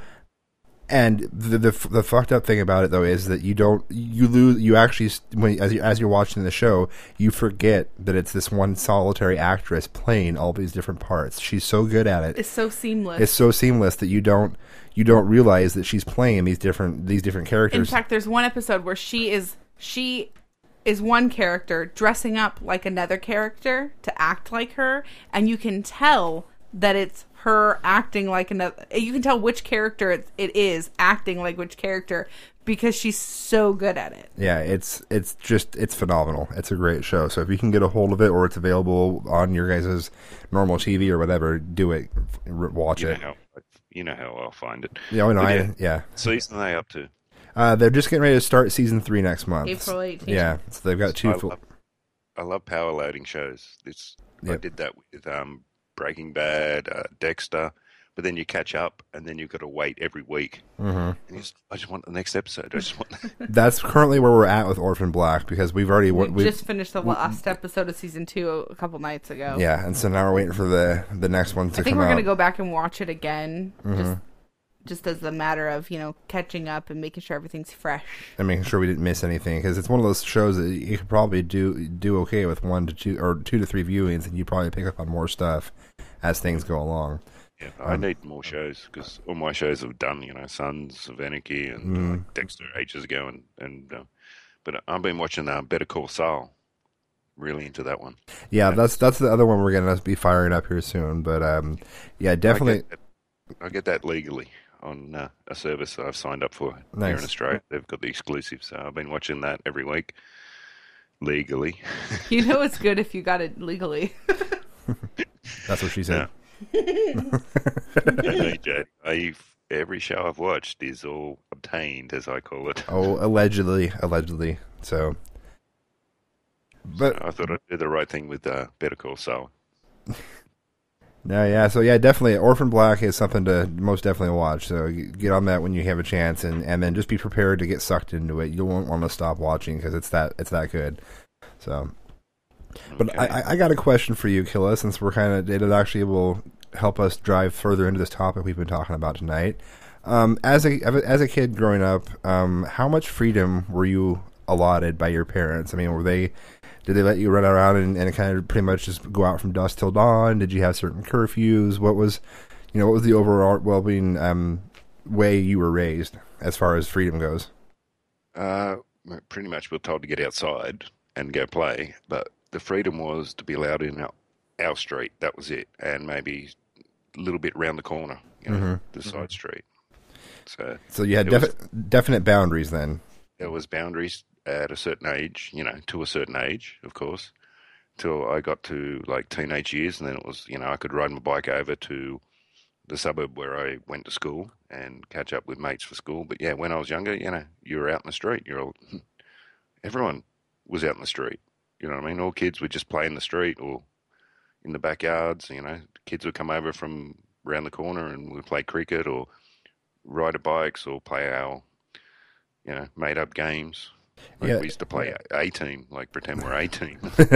and the, the the fucked up thing about it though is that you don't you lose you actually when as you as you're watching the show you forget that it's this one solitary actress playing all these different parts. She's so good at it. It's so seamless. It's so seamless that you don't you don't realize that she's playing these different these different characters. In fact, there's one episode where she is she is one character dressing up like another character to act like her, and you can tell that it's her acting like another. You can tell which character it, it is acting like which character because she's so good at it. Yeah, it's it's just it's phenomenal. It's a great show. So if you can get a hold of it or it's available on your guys' normal T V or whatever, do it. Watch you it. Know how, you know how I'll find it. Yeah, I know. I, yeah. yeah. Season are they up to? Uh, they're just getting ready to start season three next month. April eighteenth. Yeah, so they've got two. I, full... love, I love power loading shows. It's yep. I did that with um. Breaking Bad, uh, Dexter, but then you catch up, and then you've got to wait every week. Mm-hmm. And you just, I just want the next episode. I just want. That's currently where we're at with Orphan Black because we've already we we've, just finished the last episode of season two a couple nights ago. Yeah, and so now we're waiting for the the next one to come out. I think we're gonna go back and watch it again, mm-hmm. just just as a matter of you know catching up and making sure everything's fresh and making sure we didn't miss anything because it's one of those shows that you could probably do do okay with one to two or two to three viewings, and you probably pick up on more stuff as things go along. Yeah, I um, need more shows because all my shows have done, you know, Sons of Anarchy and mm. like Dexter ages ago, and and uh, but I've been watching uh, Better Call Saul. Really into that one. Yeah, that's that's the other one we're gonna be firing up here soon. But um, yeah, definitely. I get that legally on uh, a service that I've signed up for Nice. here in Australia. They've got the exclusive, so I've been watching that every week legally. You know it's good if you got it legally. That's what she said. No, no, Jay, I, every show I've watched is all obtained, as I call it. Oh, allegedly, allegedly. So, but So I thought I'd do the right thing with uh, Better Call Saul. no, yeah. So yeah, definitely, Orphan Black is something to most definitely watch. So get on that when you have a chance, and, and then just be prepared to get sucked into it. You won't want to stop watching because it's that it's that good. So, but Okay. I, I got a question for you, Killa, since we're kind of it actually will help us drive further into this topic we've been talking about tonight. Um, as a as a kid growing up, um, how much freedom were you allotted by your parents? I mean, were they did they let you run around and, and kind of pretty much just go out from dusk till dawn? Did you have certain curfews? What was, you know, what was the overall well-being um, way you were raised as far as freedom goes? Uh, pretty much we're told to get outside and go play, but the freedom was to be allowed in our, our street. That was it, and maybe a little bit round the corner, you know, Mm-hmm. the side street. So, So you had It was- defi- definite boundaries then. there was boundaries at a certain age, you know, to a certain age, of course, till I got to like teenage years, and then it was, you know, I could ride my bike over to the suburb where I went to school and catch up with mates for school. But yeah, when I was younger, you know, you were out in the street. You're all, everyone was out in the street. You know what I mean? All kids would just play in the street or in the backyards. You know, kids would come over from around the corner and we'd play cricket or ride bikes or play our, you know, made up games. Like Yeah. we used to play A team, like pretend we're A team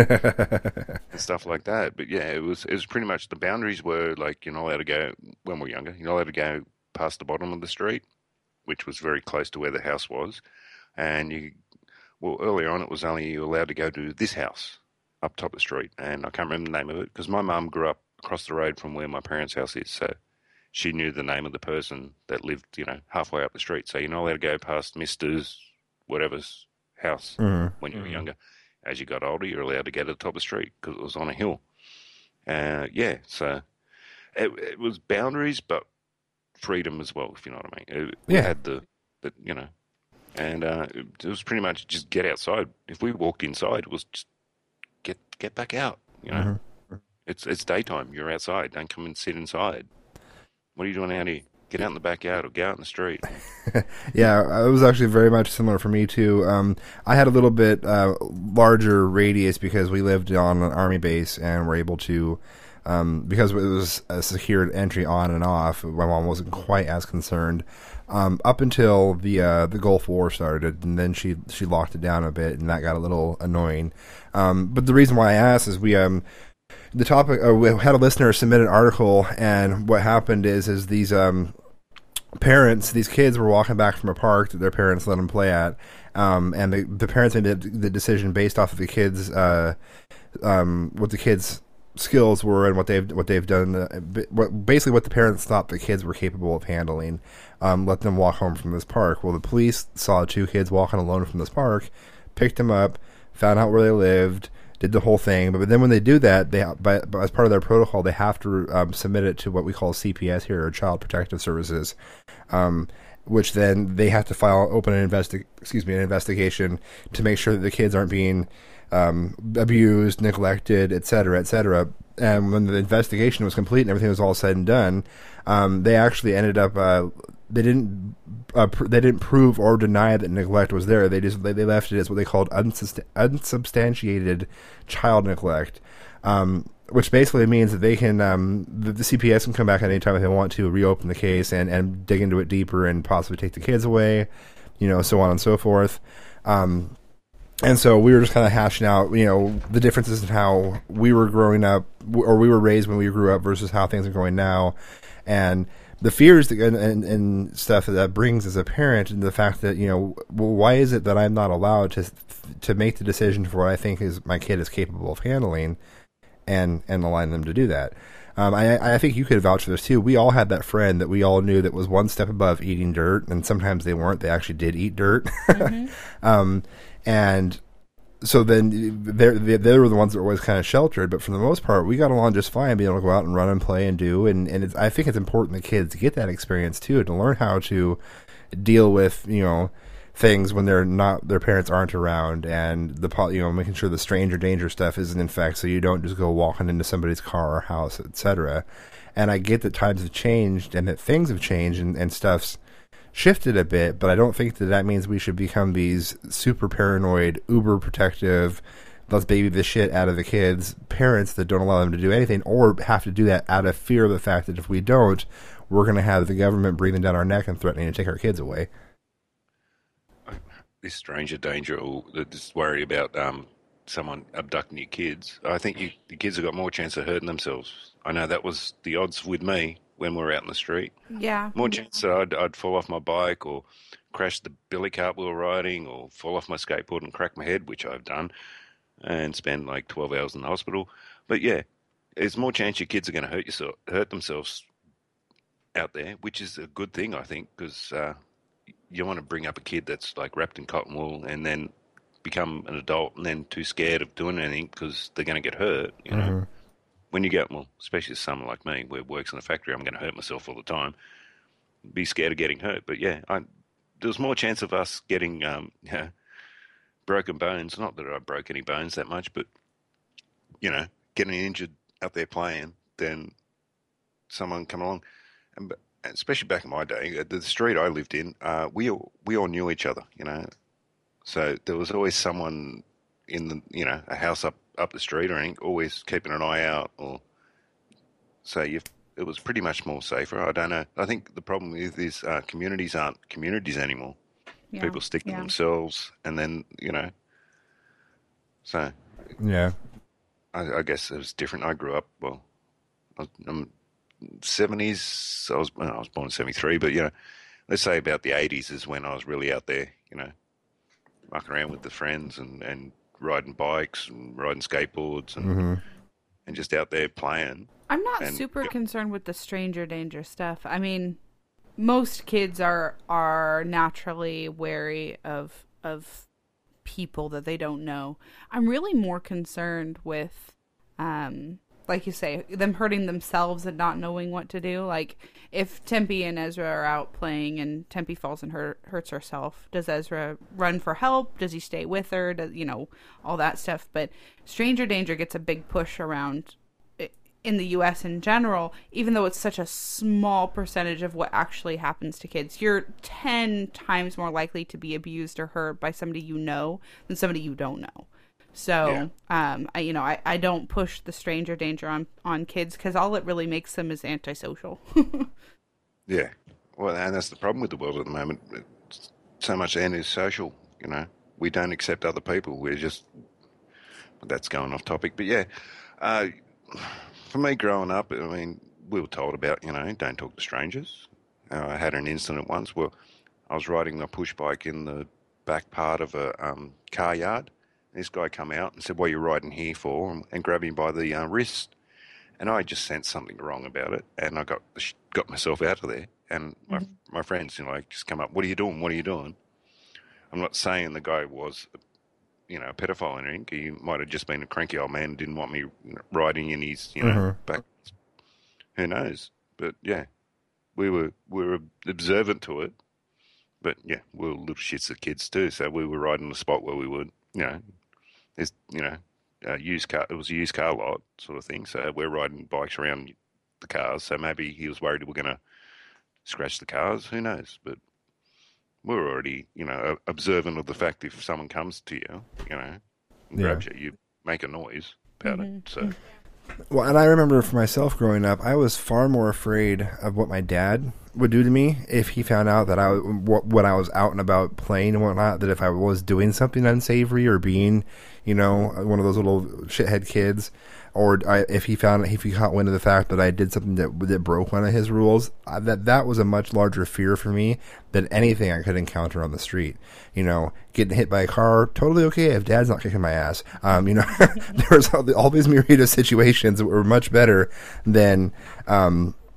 and stuff like that. But yeah, it was it was pretty much the boundaries were like you're not allowed to go when we're younger. You're not allowed to go past the bottom of the street, which was very close to where the house was. And you, well, earlier on it was only you allowed to go to this house up top of the street, and I can't remember the name of it because my mum grew up across the road from where my parents' house is, so she knew the name of the person that lived, you know, halfway up the street. So you're not allowed to go past Mister's whatever's house Mhm. when you were younger. As you got older, you're allowed to go to the top of the street because it was on a hill. Uh, yeah, so it, it was boundaries, but freedom as well, if you know what I mean. It, we Yeah. had the, the, you know, and uh, it, it was pretty much just get outside. If we walked inside, it was just get get back out. You know, Mm-hmm. it's it's daytime. You're outside. Don't come and sit inside. What are you doing out here? Get out in the backyard or go out in the street. Yeah, it was actually very much similar for me too. Um, I had a little bit uh, larger radius because we lived on an army base and were able to, um, because it was a secured entry on and off. My mom wasn't quite as concerned um, up until the uh, the Gulf War started, and then she she locked it down a bit, and that got a little annoying. Um, but the reason why I asked is we um. The topic, uh, we had a listener submit an article, and what happened is, is these um, parents, these kids were walking back from a park that their parents let them play at, um, and the, the parents made the, the decision based off of the kids, uh, um, what the kids' skills were and what they've what they've done, uh, what basically what the parents thought the kids were capable of handling. Um, let them walk home from this park. Well, the police saw two kids walking alone from this park, picked them up, found out where they lived. Did the whole thing, but then when they do that, they by, by, as part of their protocol, they have to um, submit it to what we call C P S here, or Child Protective Services, um, which then they have to file open an investi- excuse me an investigation to make sure that the kids aren't being um, abused, neglected, et cetera, et cetera. And when the investigation was complete and everything was all said and done, um, they actually ended up uh, they didn't uh, pr- they didn't prove or deny that neglect was there. They just they, they left it as what they called unsust- unsubstantiated child neglect, um, which basically means that they can um, the, the C P S can come back at any time if they want to reopen the case and, and dig into it deeper and possibly take the kids away, you know, so on and so forth. Um, and so we were just kind of hashing out, you know, the differences in how we were growing up or we were raised when we grew up versus how things are going now, and the fears that, and, and, and stuff that that brings as a parent, and the fact that, you know, well, why is it that I'm not allowed to to make the decision for what I think is my kid is capable of handling, and and align them to do that. Um, I I think you could vouch for this too. We all had that friend that we all knew that was one step above eating dirt, and sometimes they weren't. They actually did eat dirt. Mm-hmm. um, and so then they're, they were the ones that were always kind of sheltered, but for the most part, we got along just fine, being able to go out and run and play and do. And, and it's, I think it's important that kids get that experience too, to learn how to deal with, you know, things when they're not, their parents aren't around, and the, you know, making sure the stranger danger stuff isn't in fact, so you don't just go walking into somebody's car or house, et cetera. And I get that times have changed and that things have changed and, and stuff's shifted a bit, but I don't think that that means we should become these super paranoid, uber protective, let's baby the shit out of the kids, parents that don't allow them to do anything, or have to do that out of fear of the fact that if we don't, we're going to have the government breathing down our neck and threatening to take our kids away. This stranger danger, or this worry about um, someone abducting your kids, I think you, the kids have got more chance of hurting themselves. I know that was the odds with me when we were out in the street. Yeah. More chance that I'd, I'd fall off my bike or crash the billy cart we were riding, or fall off my skateboard and crack my head, which I've done, and spend like twelve hours in the hospital. But yeah, there's more chance your kids are going to hurt yourself, hurt themselves out there, which is a good thing, I think, because uh, you want to bring up a kid that's like wrapped in cotton wool and then become an adult and then too scared of doing anything because they're going to get hurt, you know. Mm-hmm. When you get, well, especially someone like me who works in a factory, I'm going to hurt myself all the time, be scared of getting hurt. But yeah, I, there's more chance of us getting um, yeah, broken bones. Not that I broke any bones that much, but, you know, getting injured out there playing than someone come along. And especially back in my day, the street I lived in, uh, we, all, we all knew each other, you know. So there was always someone in the, you know, a house up up the street or anything, always keeping an eye out, or so you it was pretty much more safer. I don't know. I think the problem with is uh, communities aren't communities anymore. Yeah. People stick to yeah. themselves, and then, you know, so yeah, I, I guess it was different. I grew up, well, I was, I'm seventies, I was, well, I was born in seventy-three, but, you know, let's say about the eighties is when I was really out there, you know, mucking around with the friends and, and riding bikes and riding skateboards and mm-hmm. and just out there playing. I'm not and, super yeah. concerned with the stranger danger stuff. I mean, most kids are are naturally wary of of people that they don't know. I'm really more concerned with, um, like you say, them hurting themselves and not knowing what to do. Like, if Tempe and Ezra are out playing and Tempe falls and hurt, hurts herself, does Ezra run for help? Does he stay with her? Does, you know, all that stuff. But stranger danger gets a big push around in the U S in general, even though it's such a small percentage of what actually happens to kids. You're ten times more likely to be abused or hurt by somebody you know than somebody you don't know. So, yeah. um, I, you know, I, I don't push the stranger danger on, on kids because all it really makes them is antisocial. Yeah. Well, and that's the problem with the world at the moment. It's so much antisocial, you know. We don't accept other people. We're just, that's going off topic. But yeah, uh, for me growing up, I mean, we were told about, you know, don't talk to strangers. Uh, I had an incident once where I was riding a push bike in the back part of a um, car yard. This guy come out and said, "What are you riding here for?" and, and grabbed me by the uh, wrist. And I just sensed something wrong about it, and I got got myself out of there. And my mm-hmm. my friends, you know, like, just come up, "What are you doing? What are you doing?" I'm not saying the guy was, you know, a pedophile or anything. He might have just been a cranky old man and didn't want me riding in his, you know, mm-hmm. back. Who knows? But yeah, we were we were observant to it. But yeah, we were little shits of kids too, so we were riding the spot where we would, you know. There's, you know, uh, used car. It was a used car lot sort of thing. So we're riding bikes around the cars. So maybe he was worried we're going to scratch the cars. Who knows? But we're already, you know, observant of the fact if someone comes to you, you know, and yeah. grabs you, you make a noise about mm-hmm. it. So. Well, and I remember for myself growing up, I was far more afraid of what my dad would do to me if he found out that I when I was out and about playing and whatnot, that if I was doing something unsavory or being, you know, one of those little shithead kids, or I, if he found if he caught wind of the fact that I did something that that broke one of his rules, I, that that was a much larger fear for me than anything I could encounter on the street. You know, getting hit by a car, totally okay if Dad's not kicking my ass. Um, you know, there's all, all these myriad of situations that were much better than um.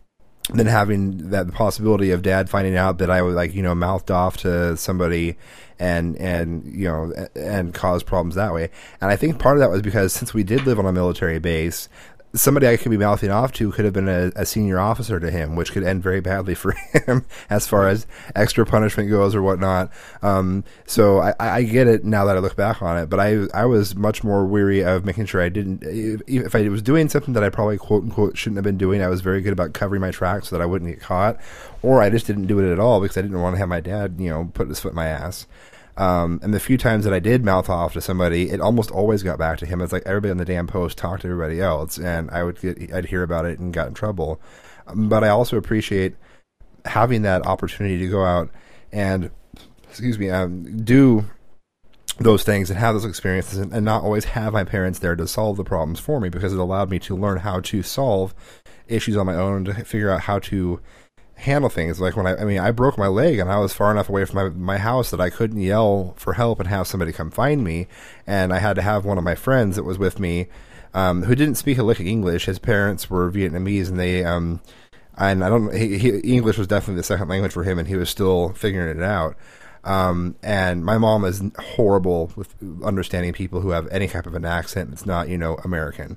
then having that the possibility of dad finding out that I was like, you know, mouthed off to somebody and, and, you know, and caused problems that way. And I think part of that was because since we did live on a military base, somebody I could be mouthing off to could have been a, a senior officer to him, which could end very badly for him as far as extra punishment goes or whatnot. Um, so I, I get it now that I look back on it, but I I was much more weary of making sure I didn't, if, if I was doing something that I probably quote unquote shouldn't have been doing, I was very good about covering my tracks so that I wouldn't get caught, or I just didn't do it at all because I didn't want to have my dad, you know, put his foot in my ass. Um, and the few times that I did mouth off to somebody, it almost always got back to him. It's like everybody on the damn post talked to everybody else, and I would get, I'd hear about it and got in trouble. Um, but I also appreciate having that opportunity to go out and, excuse me, um, do those things and have those experiences and, and not always have my parents there to solve the problems for me, because it allowed me to learn how to solve issues on my own, to figure out how to handle things. Like when I, I mean, I broke my leg and I was far enough away from my, my house that I couldn't yell for help and have somebody come find me. And I had to have one of my friends that was with me, um, who didn't speak a lick of English. His parents were Vietnamese, and they, um, and I don't, he, he, English was definitely the second language for him, and he was still figuring it out. Um, and my mom is horrible with understanding people who have any type of an accent. It's not, you know, American.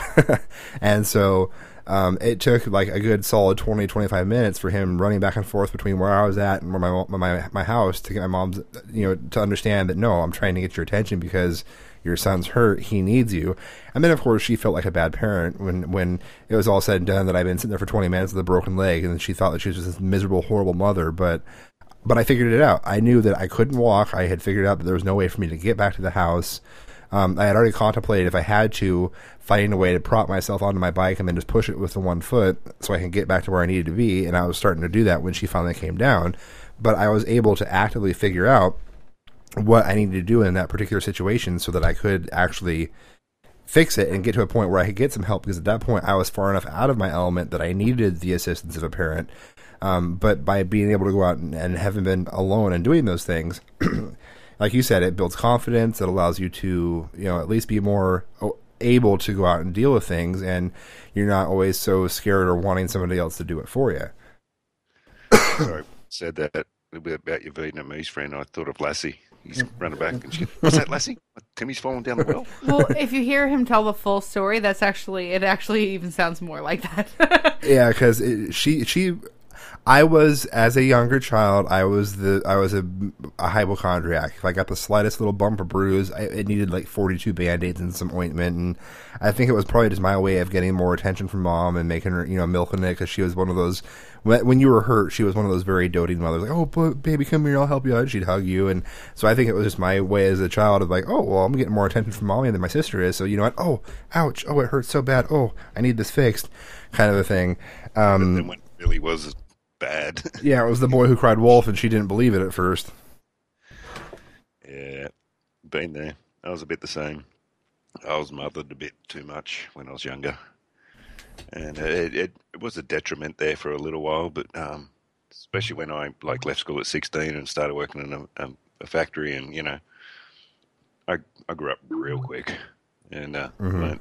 And so, Um, it took like a good solid twenty, twenty-five minutes for him running back and forth between where I was at and where my, my, my house to get my mom's, you know, to understand that, no, I'm trying to get your attention because your son's hurt. He needs you. And then of course she felt like a bad parent when, when it was all said and done that I'd been sitting there for twenty minutes with a broken leg, and she thought that she was just this miserable, horrible mother. But, but I figured it out. I knew that I couldn't walk. I had figured out that there was no way for me to get back to the house. Um, I had already contemplated, if I had to, finding a way to prop myself onto my bike and then just push it with the one foot so I can get back to where I needed to be. And I was starting to do that when she finally came down. But I was able to actively figure out what I needed to do in that particular situation so that I could actually fix it and get to a point where I could get some help, because at that point I was far enough out of my element that I needed the assistance of a parent. Um, but by being able to go out and, and having been alone and doing those things, like you said, it builds confidence. It allows you to, you know, at least be more able to go out and deal with things, and you're not always so scared or wanting somebody else to do it for you. Sorry, said that a little bit about your Vietnamese friend. I thought of Lassie. He's running back and she, what's that, Lassie? Timmy's falling down the well. Well, if you hear him tell the full story, that's actually, it actually even sounds more like that. Yeah, because she, she, I was, as a younger child, I was the, I was a, a hypochondriac. If I got the slightest little bump or bruise, I, it needed like forty-two Band-Aids and some ointment. And I think it was probably just my way of getting more attention from mom and making her, you know, milking it, because she was one of those, when, when you were hurt, she was one of those very doting mothers, like, oh, baby, come here, I'll help you out. And she'd hug you. And so I think it was just my way as a child of like, oh, well, I'm getting more attention from mommy than my sister is. So, you know what? Oh, ouch. Oh, it hurts so bad. Oh, I need this fixed, kind of a thing. Um, but then when it really was bad. Yeah, it was the boy who cried wolf, and she didn't believe it at first. Yeah, been there. I was a bit the same. I was mothered a bit too much when I was younger, and it, it, it was a detriment there for a little while. But um, especially when I like left school at sixteen and started working in a, a, a factory, and you know, I I grew up real quick, and uh, mm-hmm. learned,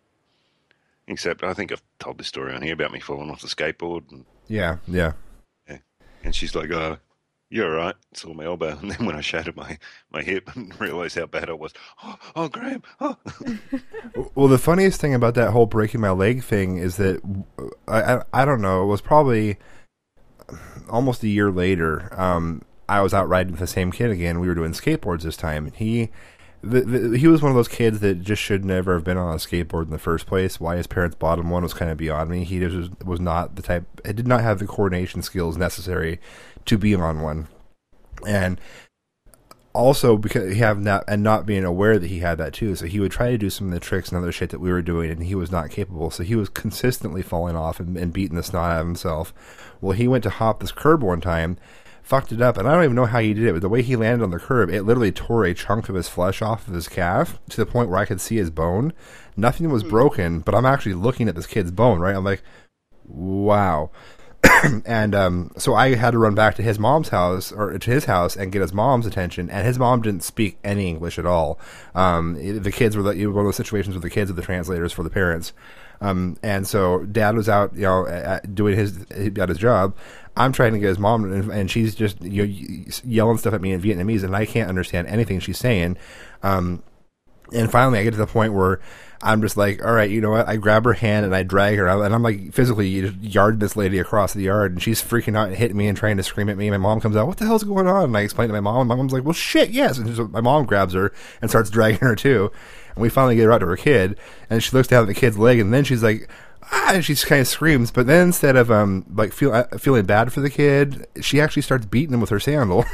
except I think I've told this story on here about me falling off the skateboard. And, yeah, yeah. And she's like, oh, you're all right. It's all my elbow. And then when I shattered my, my hip and realized how bad I was, oh, oh Graham, oh. Well, the funniest thing about that whole breaking my leg thing is that, I, I, I don't know, it was probably almost a year later, um, I was out riding with the same kid again. We were doing skateboards this time. He... The, the, he was one of those kids that just should never have been on a skateboard in the first place. Why his parents bought him one was kind of beyond me. He just was, was not the type, he did not have the coordination skills necessary to be on one. And also because he have not, and not being aware that he had that too. So he would try to do some of the tricks and other shit that we were doing, and he was not capable. So he was consistently falling off and, and beating the snot out of himself. Well, he went to hop this curb one time, fucked it up, and I don't even know how he did it, but the way he landed on the curb, it literally tore a chunk of his flesh off of his calf to the point where I could see his bone. Nothing was broken, but I'm actually looking at this kid's bone, right? I'm like, wow. And um, so I had to run back to his mom's house, or to his house, and get his mom's attention, and his mom didn't speak any English at all. Um, the kids were, the, one of those situations where the kids are the translators for the parents. Um, and so Dad was out, you know, at, doing his at his job. I'm trying to get his mom, and, and she's just you know, yelling stuff at me in Vietnamese, and I can't understand anything she's saying. Um, and finally, I get to the point where I'm just like, all right, you know what? I grab her hand and I drag her out, and I'm like physically yard this lady across the yard, and she's freaking out and hitting me and trying to scream at me. My mom comes out, what the hell's going on? And I explain to my mom, and my mom's like, well, shit, yes. And so my mom grabs her and starts dragging her too. And we finally get her out to her kid, and she looks down at the kid's leg, and then she's like, ah, and she kind of screams. But then instead of um like feel, uh, feeling bad for the kid, she actually starts beating him with her sandal.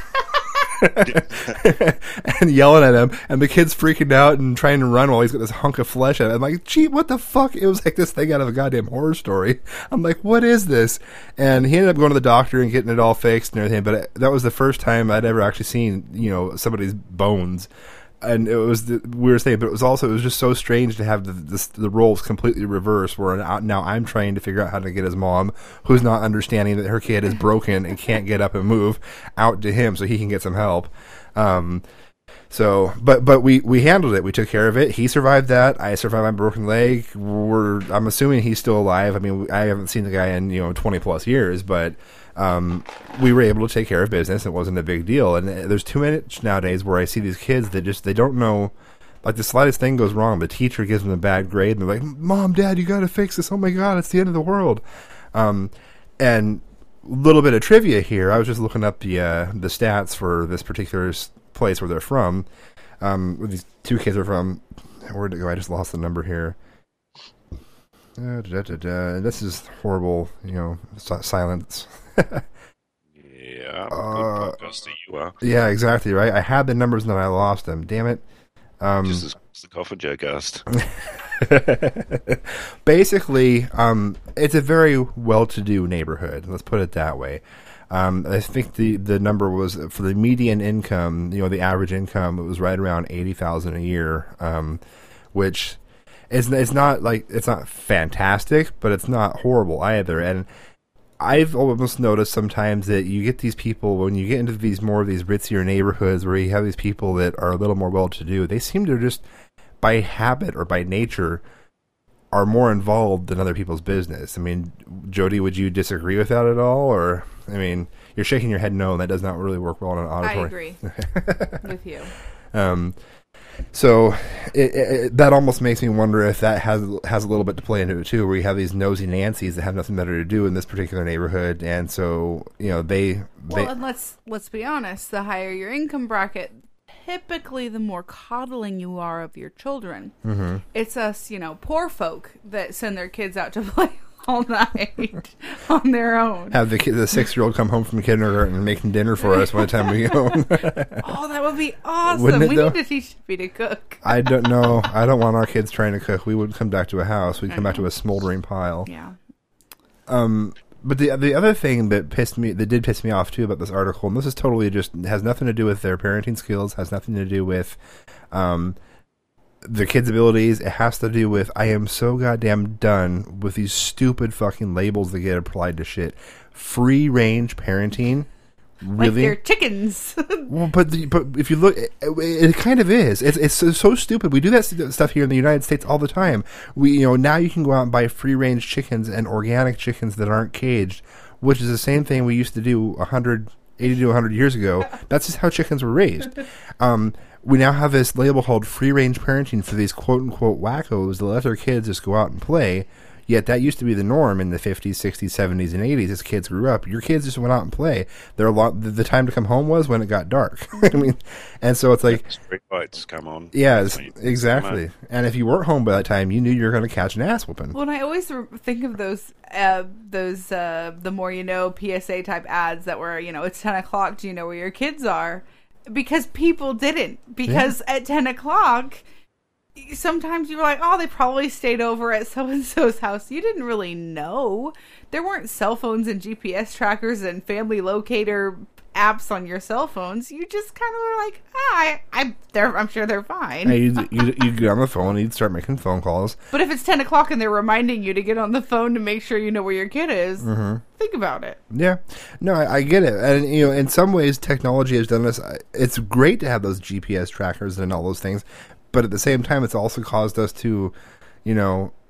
And yelling at him, and the kid's freaking out and trying to run while he's got this hunk of flesh at him. I'm like, gee, what the fuck? It was like this thing out of a goddamn horror story. I'm like, what is this? And he ended up going to the doctor and getting it all fixed and everything, but it, that was the first time I'd ever actually seen, you know, somebody's bones. And it was the weirdest thing, but it was also, it was just so strange to have the the, the roles completely reversed, where now I'm trying to figure out how to get his mom, who's not understanding that her kid is broken and can't get up and move, out to him so he can get some help. Um, so, but but we, we handled it. We took care of it. He survived that. I survived my broken leg. We're I'm assuming he's still alive. I mean, I haven't seen the guy in, you know, twenty plus years, but um, we were able to take care of business. It wasn't a big deal. And there's too many nowadays where I see these kids that just, they don't know, like the slightest thing goes wrong, the teacher gives them a bad grade, and they're like, Mom, Dad, you got to fix this. Oh my God, it's the end of the world. Um, and a little bit of trivia here. I was just looking up the uh, the stats for this particular s- place where they're from. Um, where these two kids are from. Where'd it go? I just lost the number here. Uh, da, da, da. This is horrible, you know, si- silence. Yeah, Uh, good podcaster you are. Yeah, exactly, right? I had the numbers and then I lost them. Damn it. Um, Just as as the Coffin Joe cast. Basically, um, it's a very well-to-do neighborhood. Let's put it that way. Um, I think the, the number was for the median income, you know, the average income, it was right around eighty thousand a year, um, which is it's not like it's not fantastic, but it's not horrible either. And I've almost noticed sometimes that you get these people, when you get into these more of these ritzier neighborhoods where you have these people that are a little more well-to-do, they seem to just, by habit or by nature, are more involved than other people's business. I mean, Jody, would you disagree with that at all? Or, I mean, you're shaking your head no, and that does not really work well in an auditory. I agree with you. Um, so it, it, that almost makes me wonder if that has has a little bit to play into it too, where you have these nosy Nancys that have nothing better to do in this particular neighborhood, and so you know they. they well, and let's let's be honest. The higher your income bracket, typically the more coddling you are of your children. Mm-hmm. It's us, you know, poor folk that send their kids out to play all night on their own. Have the kid, the six-year-old come home from kindergarten and making dinner for us by the time we go. Oh, that would be awesome. Wouldn't it, we though? need to teach me to cook. I don't know. I don't want our kids trying to cook. We would come back to a house. We'd come back to a smoldering pile. Yeah. Um. But the the other thing that pissed me, that did piss me off too about this article, and this is totally just has nothing to do with their parenting skills, has nothing to do with, um, the kids' abilities. It has to do with, I am so goddamn done with these stupid fucking labels that get applied to shit. Free range parenting. Really? Like they're chickens. Well, but the, but if you look, it, it kind of is. It's it's so, so stupid. We do that st- stuff here in the United States all the time. We you know now you can go out and buy free range chickens and organic chickens that aren't caged, which is the same thing we used to do one hundred eighty to one hundred years ago. That's just how chickens were raised. Um, we now have this label called free range parenting for these quote unquote wackos that let their kids just go out and play. Yet that used to be the norm in the fifties, sixties, seventies, and eighties as kids grew up. Your kids just went out and play. There a lot, the, the time to come home was when it got dark. I mean, and so it's like... Street lights come on. Yeah, exactly. And if you weren't home by that time, you knew you were going to catch an ass whooping. Well, and I always re- think of those, uh, those uh, the more you know P S A type ads that were, you know, it's ten o'clock, do you know where your kids are? Because people didn't. Because yeah. At ten o'clock... sometimes you were like, oh, they probably stayed over at so-and-so's house. You didn't really know. There weren't cell phones and G P S trackers and family locator apps on your cell phones. You just kind of were like, ah, I, I, they're, I'm sure they're fine. Hey, you'd, you'd, you'd get on the phone and you'd start making phone calls. But if it's ten o'clock and they're reminding you to get on the phone to make sure you know where your kid is, mm-hmm. think about it. Yeah. No, I, I get it. And, you know, in some ways, technology has done this. It's great to have those G P S trackers and all those things. But at the same time, it's also caused us to, you know,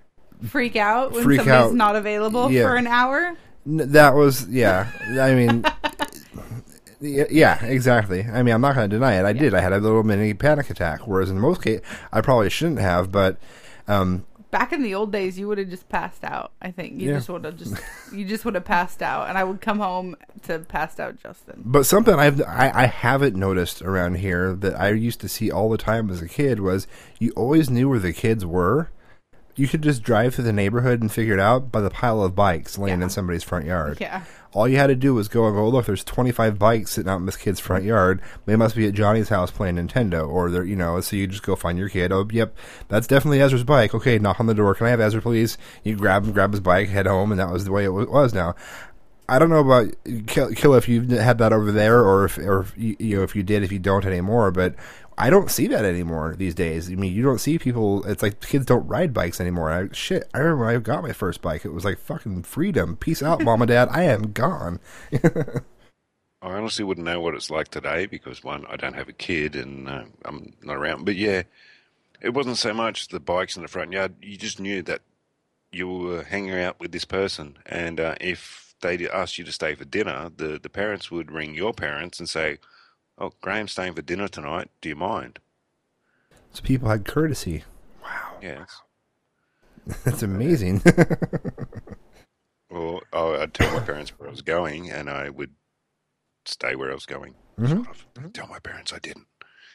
freak out when Freak somebody's out. not available Yeah. for an hour. N- That was, yeah. I mean, y- yeah, exactly. I mean, I'm not going to deny it. I did. I had a little mini panic attack, whereas in most cases, I probably shouldn't have, but. Um, Back in the old days, you would have just passed out. I think you Yeah. just would have just you just would have passed out, and I would come home to passed out Justin. But something I've I, I haven't noticed around here that I used to see all the time as a kid was you always knew where the kids were. You could just drive through the neighborhood and figure it out by the pile of bikes laying Yeah. in somebody's front yard. Yeah. All you had to do was go and go, look, there's twenty-five bikes sitting out in this kid's front yard. They must be at Johnny's house playing Nintendo. Or, they're, you know, so you just go find your kid. Oh, yep, that's definitely Ezra's bike. Okay, knock on the door. Can I have Ezra, please? You grab him, grab his bike, head home, and that was the way it w- was now. I don't know about Kill, Kill if you've had that over there, or if, or if you, you know, if you did, if you don't anymore. But I don't see that anymore these days. I mean, you don't see people. It's like kids don't ride bikes anymore. I, shit, I remember when I got my first bike. It was like fucking freedom. Peace out, mom and dad. I am gone. I honestly wouldn't know what it's like today because, one, I don't have a kid and uh, I'm not around. But yeah, it wasn't so much the bikes in the front yard. You just knew that you were hanging out with this person, and uh, if they asked you to stay for dinner, the, the parents would ring your parents and say, "Oh, Graham's staying for dinner tonight. Do you mind?" So people had courtesy. Yes. That's amazing. Or oh, I'd tell my parents where I was going, and I would stay where I was going. Mhm. Sort of. Tell my parents I didn't.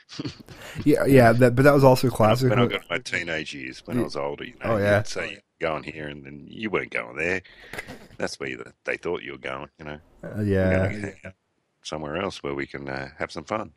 yeah, yeah. That, but that was also classic. When I got my teenage years, when I was older, you know, Oh, yeah. you'd say, going here, and then you weren't going there. That's where you, they thought you were going, you know. Uh, yeah. We're gonna go somewhere else where we can uh, have some fun.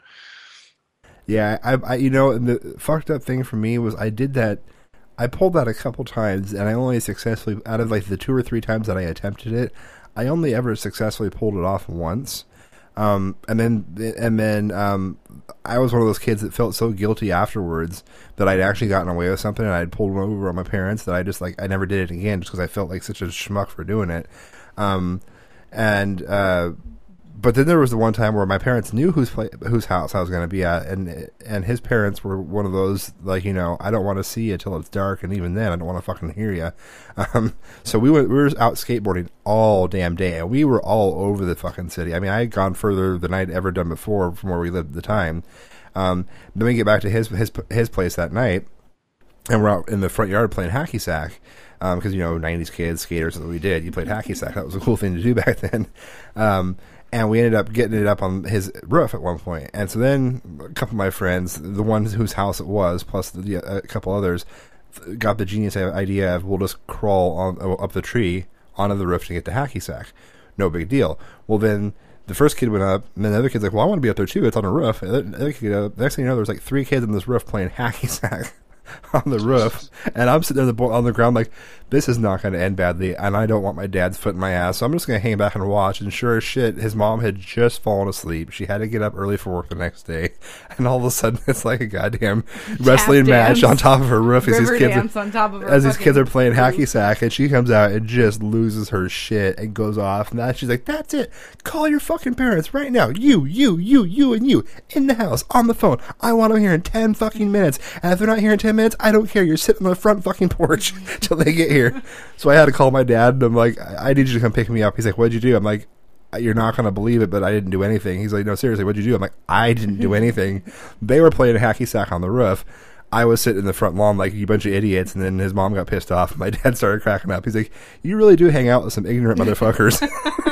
Yeah, I, I, you know, the fucked up thing for me was I did that. I pulled that a couple times, and I only successfully, out of like the two or three times that I attempted it, I only ever successfully pulled it off once. Um, and then, and then, um, I was one of those kids that felt so guilty afterwards that I'd actually gotten away with something, and I'd pulled over on my parents that I just like I never did it again just because I felt like such a schmuck for doing it. Um, and uh, but then there was the one time where my parents knew whose pla- whose house I was going to be at, and and his parents were one of those like, you know, I don't want to see you till it's dark, and even then I don't want to fucking hear you. Um, so we went we were out skateboarding all damn day, and we were all over the fucking city. I mean, I had gone further than I'd ever done before from where we lived at the time. Um, then we get back to his his his place that night, and we're out in the front yard playing hacky sack. Because, um, you know, nineties kids, skaters, that's what we did. You played hacky sack. That was a cool thing to do back then. Um, and we ended up getting it up on his roof at one point. And so then a couple of my friends, the ones whose house it was, plus the, a couple others, got the genius idea of we'll just crawl on up the tree onto the roof to get the hacky sack. No big deal. Well, then the first kid went up, and then the other kid's like, well, I want to be up there too. It's on a roof. And the other kid, uh, next thing you know, there's like three kids on this roof playing hacky sack on the roof, and I'm sitting there on the, on the ground like, this is not going to end badly, and I don't want my dad's foot in my ass, so I'm just going to hang back and watch. And sure as shit, his mom had just fallen asleep. She had to get up early for work the next day, and all of a sudden it's like a goddamn wrestling match on top of her roof as these kids dance are, on top of her as these kids are fucking playing hacky roof. sack, and she comes out and just loses her shit and goes off. And that she's like, that's it, call your fucking parents right now, you you you you and you in the house on the phone. I want them here in ten fucking minutes, and if they're not here in ten minutes, I don't care. You're sitting on the front fucking porch till they get here. So I had to call my dad, and I'm like, I need you to come pick me up. He's like, what'd you do? I'm like, you're not going to believe it, but I didn't do anything. He's like, no, seriously, what'd you do? I'm like, I didn't do anything. They were playing a hacky sack on the roof. I was sitting in the front lawn like you bunch of idiots, and then his mom got pissed off. My dad started cracking up. He's like, you really do hang out with some ignorant motherfuckers.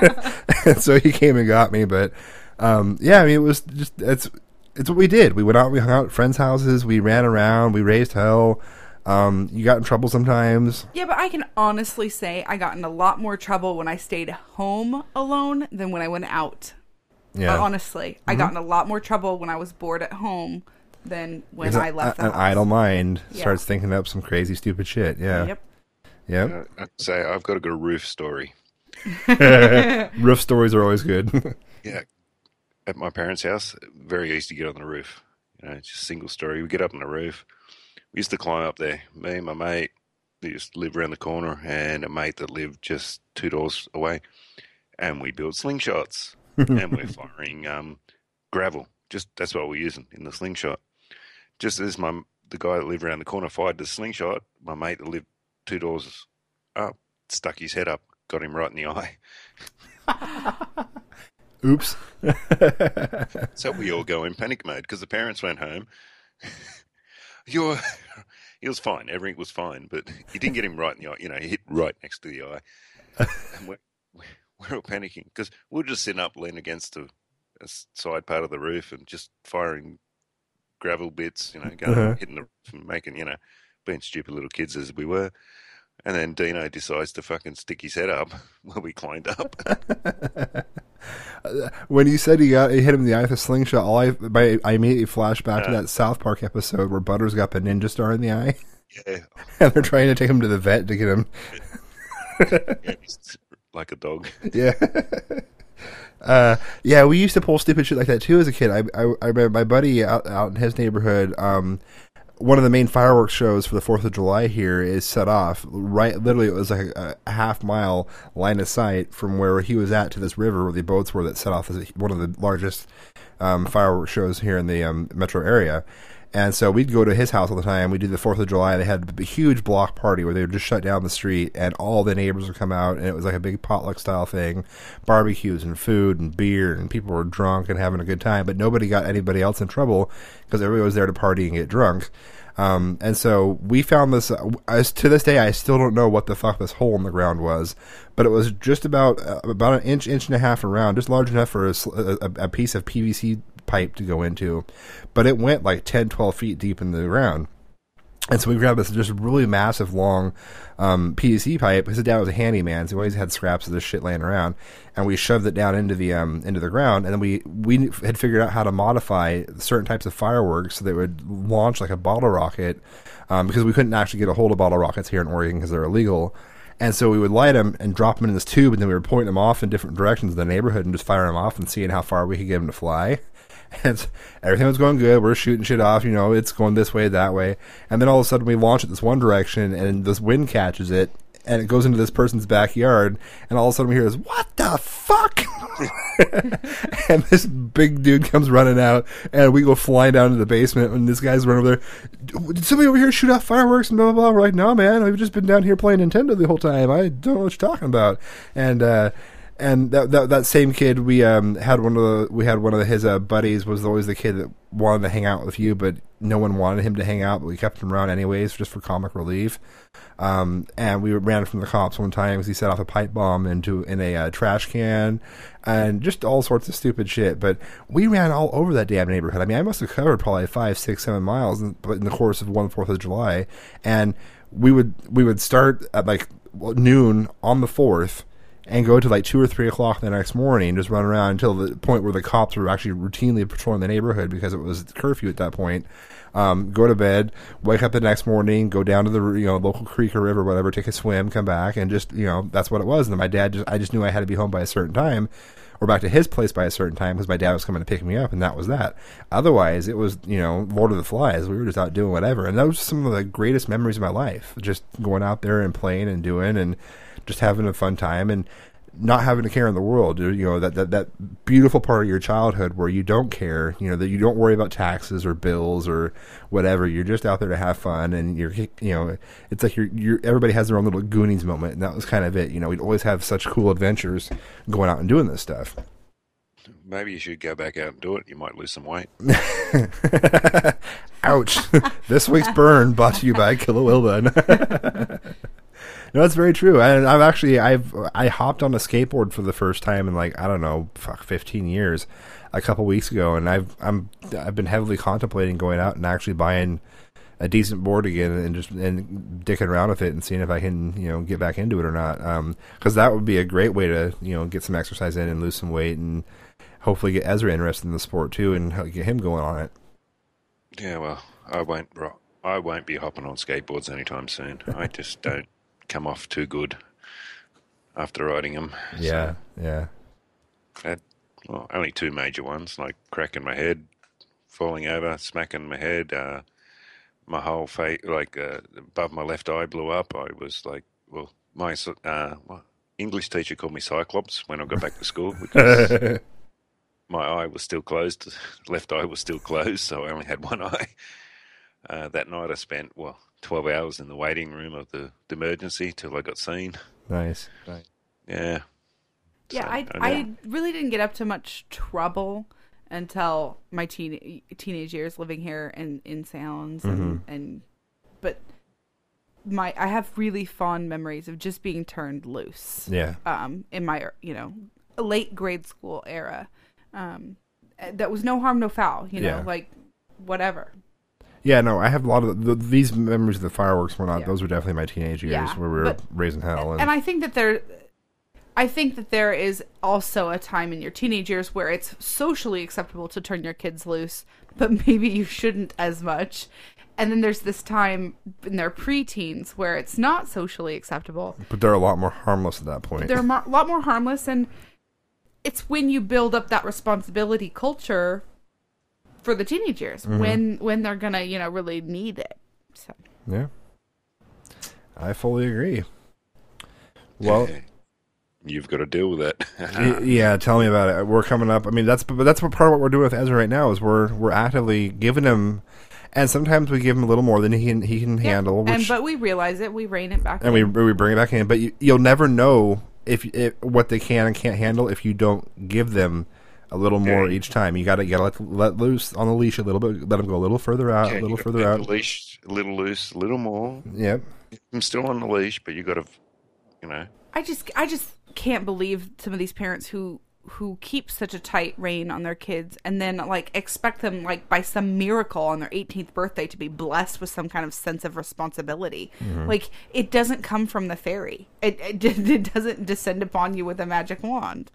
And so he came and got me. But um, yeah, I mean, it was just, it's, it's what we did. We went out, we hung out at friends' houses, we ran around, we raised hell. Um, you got in trouble sometimes. Yeah, but I can honestly say I got in a lot more trouble when I stayed home alone than when I went out. Yeah. But honestly, Mm-hmm. I got in a lot more trouble when I was bored at home than when Because I left a, the an house. idle mind Yeah. starts thinking up some crazy, stupid shit. Yeah. Yep. Yep. Uh, I'd say I've got a good roof story. Roof stories are always good. Yeah. At my parents' house, very easy to get on the roof. You know, it's just a single story. We get up on the roof. We used to climb up there. Me and my mate, we used to live around the corner, and a mate that lived just two doors away. And we built slingshots. And we're firing um, gravel. Just that's what we're using in the slingshot. Just as my the guy that lived around the corner fired the slingshot, my mate that lived two doors up, stuck his head up, got him right in the eye. Oops. So we all go in panic mode because the parents went home. You're, he was fine. Everything was fine, but he didn't get him right in the eye. You know, he hit right next to the eye. And we're, we're all panicking because we're just sitting up, leaning against a, a side part of the roof and just firing gravel bits, you know, going, uh-huh. hitting the roof and making, you know, being stupid little kids as we were. And then Dino decides to fucking stick his head up while we climbed up. When you said he got he hit him in the eye with a slingshot, all I my, I immediately flashed back uh, to that South Park episode where Butters got the ninja star in the eye. Yeah. And they're trying to take him to the vet to get him. Yeah, like a dog. Yeah. Uh, yeah, we used to pull stupid shit like that too as a kid. I I, I remember my buddy out, out in his neighborhood, um, one of the main fireworks shows for the fourth of July here is set off right, literally it was like a, a half mile line of sight from where he was at to this river where the boats were that set off as one of the largest um, fireworks shows here in the um, metro area. And so we'd go to his house all the time. We'd do the fourth of July. They had a huge block party where they would just shut down the street and all the neighbors would come out, and it was like a big potluck style thing, barbecues and food and beer, and people were drunk and having a good time, but nobody got anybody else in trouble because everybody was there to party and get drunk. Um, and so we found this, uh, as to this day, I still don't know what the fuck this hole in the ground was, but it was just about, uh, about an inch, inch and a half around, just large enough for a, a, a piece of P V C pipe to go into, but it went like ten, twelve feet deep in the ground. And so we grabbed this just really massive, long um, P V C pipe. His dad was a handyman, so he always had scraps of this shit laying around. And we shoved it down into the um, into the ground. And then we we had figured out how to modify certain types of fireworks so they would launch like a bottle rocket, um, because we couldn't actually get a hold of bottle rockets here in Oregon because they're illegal. And so we would light them and drop them in this tube, and then we were pointing them off in different directions in the neighborhood and just firing them off and seeing how far we could get them to fly. And everything was going good. We're shooting shit off, you know, it's going this way, that way. And then all of a sudden we launch it this one direction and this wind catches it and it goes into this person's backyard. And all of a sudden we hear this, what the fuck? And this big dude comes running out and we go flying down to the basement and this guy's running over there. Did somebody over here shoot off fireworks and blah, blah, blah? We're like, no, man, we've just been down here playing Nintendo the whole time. I don't know what you're talking about. And, uh, And that, that that same kid, we um had one of the we had one of the, his uh, buddies was always the kid that wanted to hang out with you, but no one wanted him to hang out. But we kept him around anyways, just for comic relief. Um, and we ran from the cops one time because he set off a pipe bomb into in a uh, trash can, and just all sorts of stupid shit. But we ran all over that damn neighborhood. I mean, I must have covered probably five, six, seven miles in, in the course of one Fourth of July, and we would we would start at like noon on the fourth. And go to like two or three o'clock the next morning, just run around until the point where the cops were actually routinely patrolling the neighborhood because it was curfew at that point. Um, go to bed, wake up the next morning, go down to the you know local creek or river, or whatever, take a swim, come back, and just you know that's what it was. And then my dad just I just knew I had to be home by a certain time, or back to his place by a certain time because my dad was coming to pick me up, and that was that. Otherwise, it was you know Lord of the Flies. We were just out doing whatever, and those were some of the greatest memories of my life. Just going out there and playing and doing and. Just having a fun time and not having a care in the world. You know, that, that, that beautiful part of your childhood where you don't care, you know, that you don't worry about taxes or bills or whatever. You're just out there to have fun and you're, you know, it's like you're, you're, everybody has their own little Goonies moment. And that was kind of it. You know, we'd always have such cool adventures going out and doing this stuff. Maybe you should go back out and do it. You might lose some weight. Ouch. This week's burn brought to you by Killer Wilbun. No, that's very true. And I've actually, I've, I hopped on a skateboard for the first time in like, I don't know, fuck, fifteen years a couple weeks ago. And I've, I'm, I've been heavily contemplating going out and actually buying a decent board again and just, and dicking around with it and seeing if I can, you know, get back into it or not. Um, cause that would be a great way to, you know, get some exercise in and lose some weight and hopefully get Ezra interested in the sport too and get him going on it. Yeah, well, I won't, I won't be hopping on skateboards anytime soon. I just don't. Come off too good after riding them. Yeah, so yeah. Had well, only two major ones, like cracking my head, falling over, smacking my head. Uh, my whole face, like uh, above my left eye, blew up. I was like, well, my uh, my English teacher called me Cyclops when I got back to school because my eye was still closed. Left eye was still closed, so I only had one eye. Uh, that night I spent, well, twelve hours in the waiting room of the, the emergency till I got seen. Nice. Nice. Yeah. Yeah, So, I, I I really didn't get up to much trouble until my teen, teenage years living here in, in Sounds. And, Mm-hmm. and but my I have really fond memories of just being turned loose. Yeah. Um, in my, you know, late grade school era. Um, that was no harm, no foul, you know, Yeah. like whatever. Yeah, no, I have a lot of the, these memories of the fireworks and whatnot. Yeah. Those were definitely my teenage years Yeah, where we were but- raising hell. And, And I think that there, I think that there is also a time in your teenage years where it's socially acceptable to turn your kids loose, but maybe you shouldn't as much. And then there's this time in their preteens where it's not socially acceptable. but they're a lot more harmless at that point. They're mo- a lot more harmless, and it's when you build up that responsibility culture for the teenage years Mm-hmm. when when they're gonna, you know, really need it. So. Yeah. I fully agree. Well, You've got to deal with it. y- yeah, tell me about it. We're coming up. I mean, that's but that's what part of what we're doing with Ezra right now is we're we're actively giving him, and sometimes we give him a little more than he can he can Yeah, handle. Which, and but we realize it, we rein it back. and we in. we bring it back in. But you, you'll never know if, if what they can and can't handle if you don't give them a little more Yeah. each time. You gotta gotta let, let loose on the leash a little bit. Let them go a little further out, Yeah, a little you gotta further keep out. The leash a little loose, a little more. Yep. I'm still on the leash, but you got to, you know. I just I just can't believe some of these parents who who keep such a tight rein on their kids and then like expect them like by some miracle on their eighteenth birthday to be blessed with some kind of sense of responsibility. Like it doesn't come from the fairy. It, it it doesn't descend upon you with a magic wand.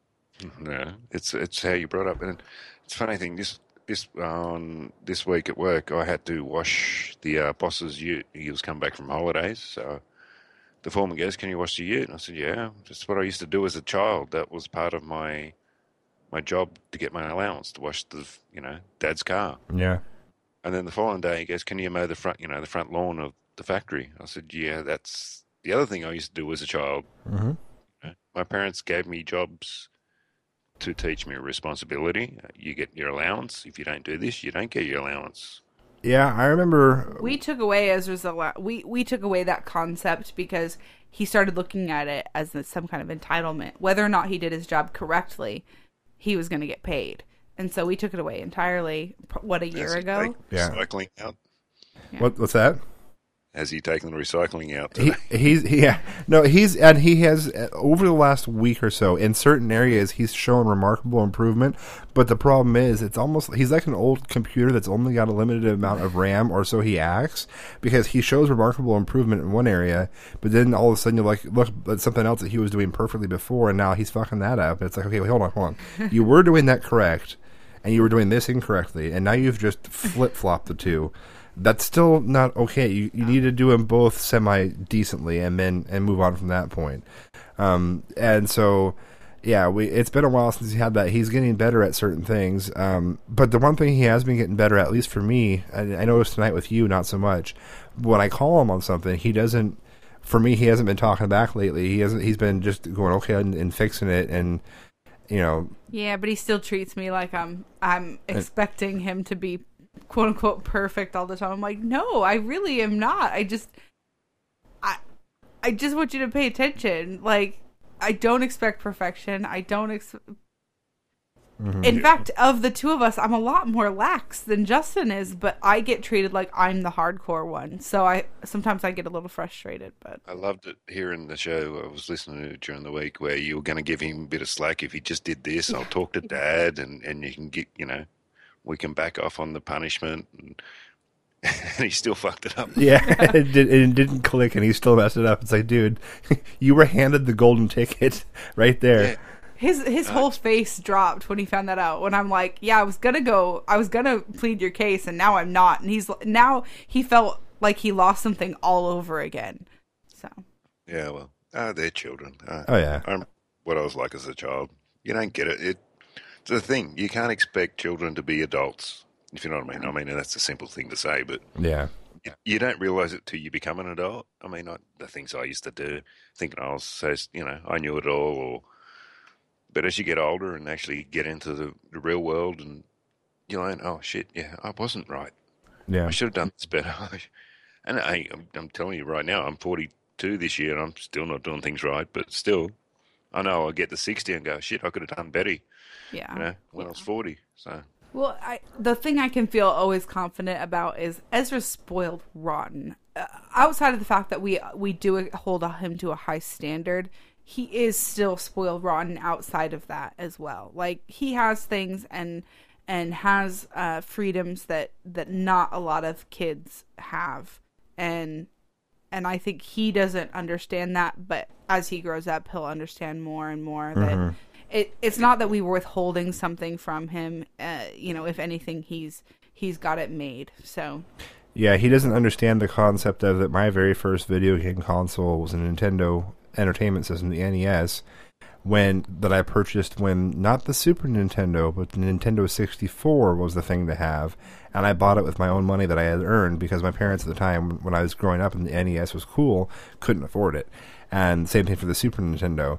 No, it's it's how you brought up, and it's a funny thing. This this on this week at work, I had to wash the uh, boss's ute. He was come back from holidays, so the foreman goes, "Can you wash the ute?" And I said, "Yeah, that's what I used to do as a child. That was part of my my job to get my allowance to wash the you know dad's car." Yeah. And then the following day, he goes, "Can you mow the front you know the front lawn of the factory?" I said, "Yeah, that's the other thing I used to do as a child." Mm-hmm. My parents gave me jobs to teach me responsibility. You get your allowance. If you don't do this, you don't get your allowance. Yeah, I remember. We took away Ezra's allow- we we took away that concept because he started looking at it as some kind of entitlement. Whether or not he did his job correctly, he was going to get paid, and so we took it away entirely. What, a year Has he ago? taken Yeah. Recycling out. Yeah. What, what's that? Has he taken the recycling out He, today? he's yeah no he's and he has uh, over the last week or so in certain areas he's shown remarkable improvement, but the problem is it's almost he's like an old computer that's only got a limited amount of RAM, or so he acts, because he shows remarkable improvement in one area, but then all of a sudden you like look at something else that he was doing perfectly before and now he's fucking that up. It's like, okay, wait, hold on hold on you were doing that correct and you were doing this incorrectly and now you've just flip-flopped the two. That's still not okay. You you need to do them both semi decently, and then and move on from that point. Um, and so, yeah, we it's been a while since he had that. He's getting better at certain things. Um, but the one thing he has been getting better at, at least for me, I, I noticed tonight with you, not so much. When I call him on something, he doesn't. For me, he hasn't been talking back lately. He hasn't. He's been just going okay and, and fixing it, and you know. Yeah, but he still treats me like I'm I'm expecting him to be quote unquote perfect all the time. I'm like, no, I really am not. I just I I just want you to pay attention. Like, I don't expect perfection. I don't ex- Mm-hmm. In fact, of the two of us, I'm a lot more lax than Justin is, but I get treated like I'm the hardcore one. So I sometimes I get a little frustrated, but I loved it here in the show. I was listening to it during the week where you were going to give him a bit of slack. If he just did this, I'll talk to Dad, and, and you can get, you know, we can back off on the punishment. And, and he still fucked it up. Yeah, it, did, it didn't click, and he still messed it up. It's like, dude, you were handed the golden ticket right there. Yeah. his his Uh, whole face dropped when he found that out. When I'm like, yeah, I was gonna go, I was gonna plead your case, and now I'm not. And he's now he felt like he lost something all over again. So Yeah, well, uh, they're children. Uh, Oh, yeah. I'm what I was like as a child. You don't get it. it. It's the thing. You can't expect children to be adults, if you know what I mean. I mean, that's a simple thing to say, but Yeah. you, you don't realize it till you become an adult. I mean, I, the things I used to do, thinking I was so, you know, I knew it all. Or, but as you get older and actually get into the, the real world, and you learn, oh shit, yeah, I wasn't right. Yeah. I should have done this better. And I, I'm, I'm telling you right now, I'm forty-two this year, and I'm still not doing things right. But still, I know I'll get to sixty and go, shit, I could have done better. Yeah. You know, when I was forty. So. Well, I, the thing I can feel always confident about is Ezra's spoiled rotten. Uh, outside of the fact that we we do hold him to a high standard, he is still spoiled rotten outside of that as well. Like, he has things and and has uh, freedoms that, that not a lot of kids have. And and I think he doesn't understand that, but as he grows up, he'll understand more and more that Mm-hmm. it, it's not that we were withholding something from him. Uh, you know, if anything, he's he's got it made. So Yeah, he doesn't understand the concept of that my very first video game console was a Nintendo Entertainment System, the N E S, when that I purchased when not the Super Nintendo, but the Nintendo sixty-four was the thing to have. And I bought it with my own money that I had earned because my parents at the time, when I was growing up and the N E S was cool, couldn't afford it. And same thing for the Super Nintendo.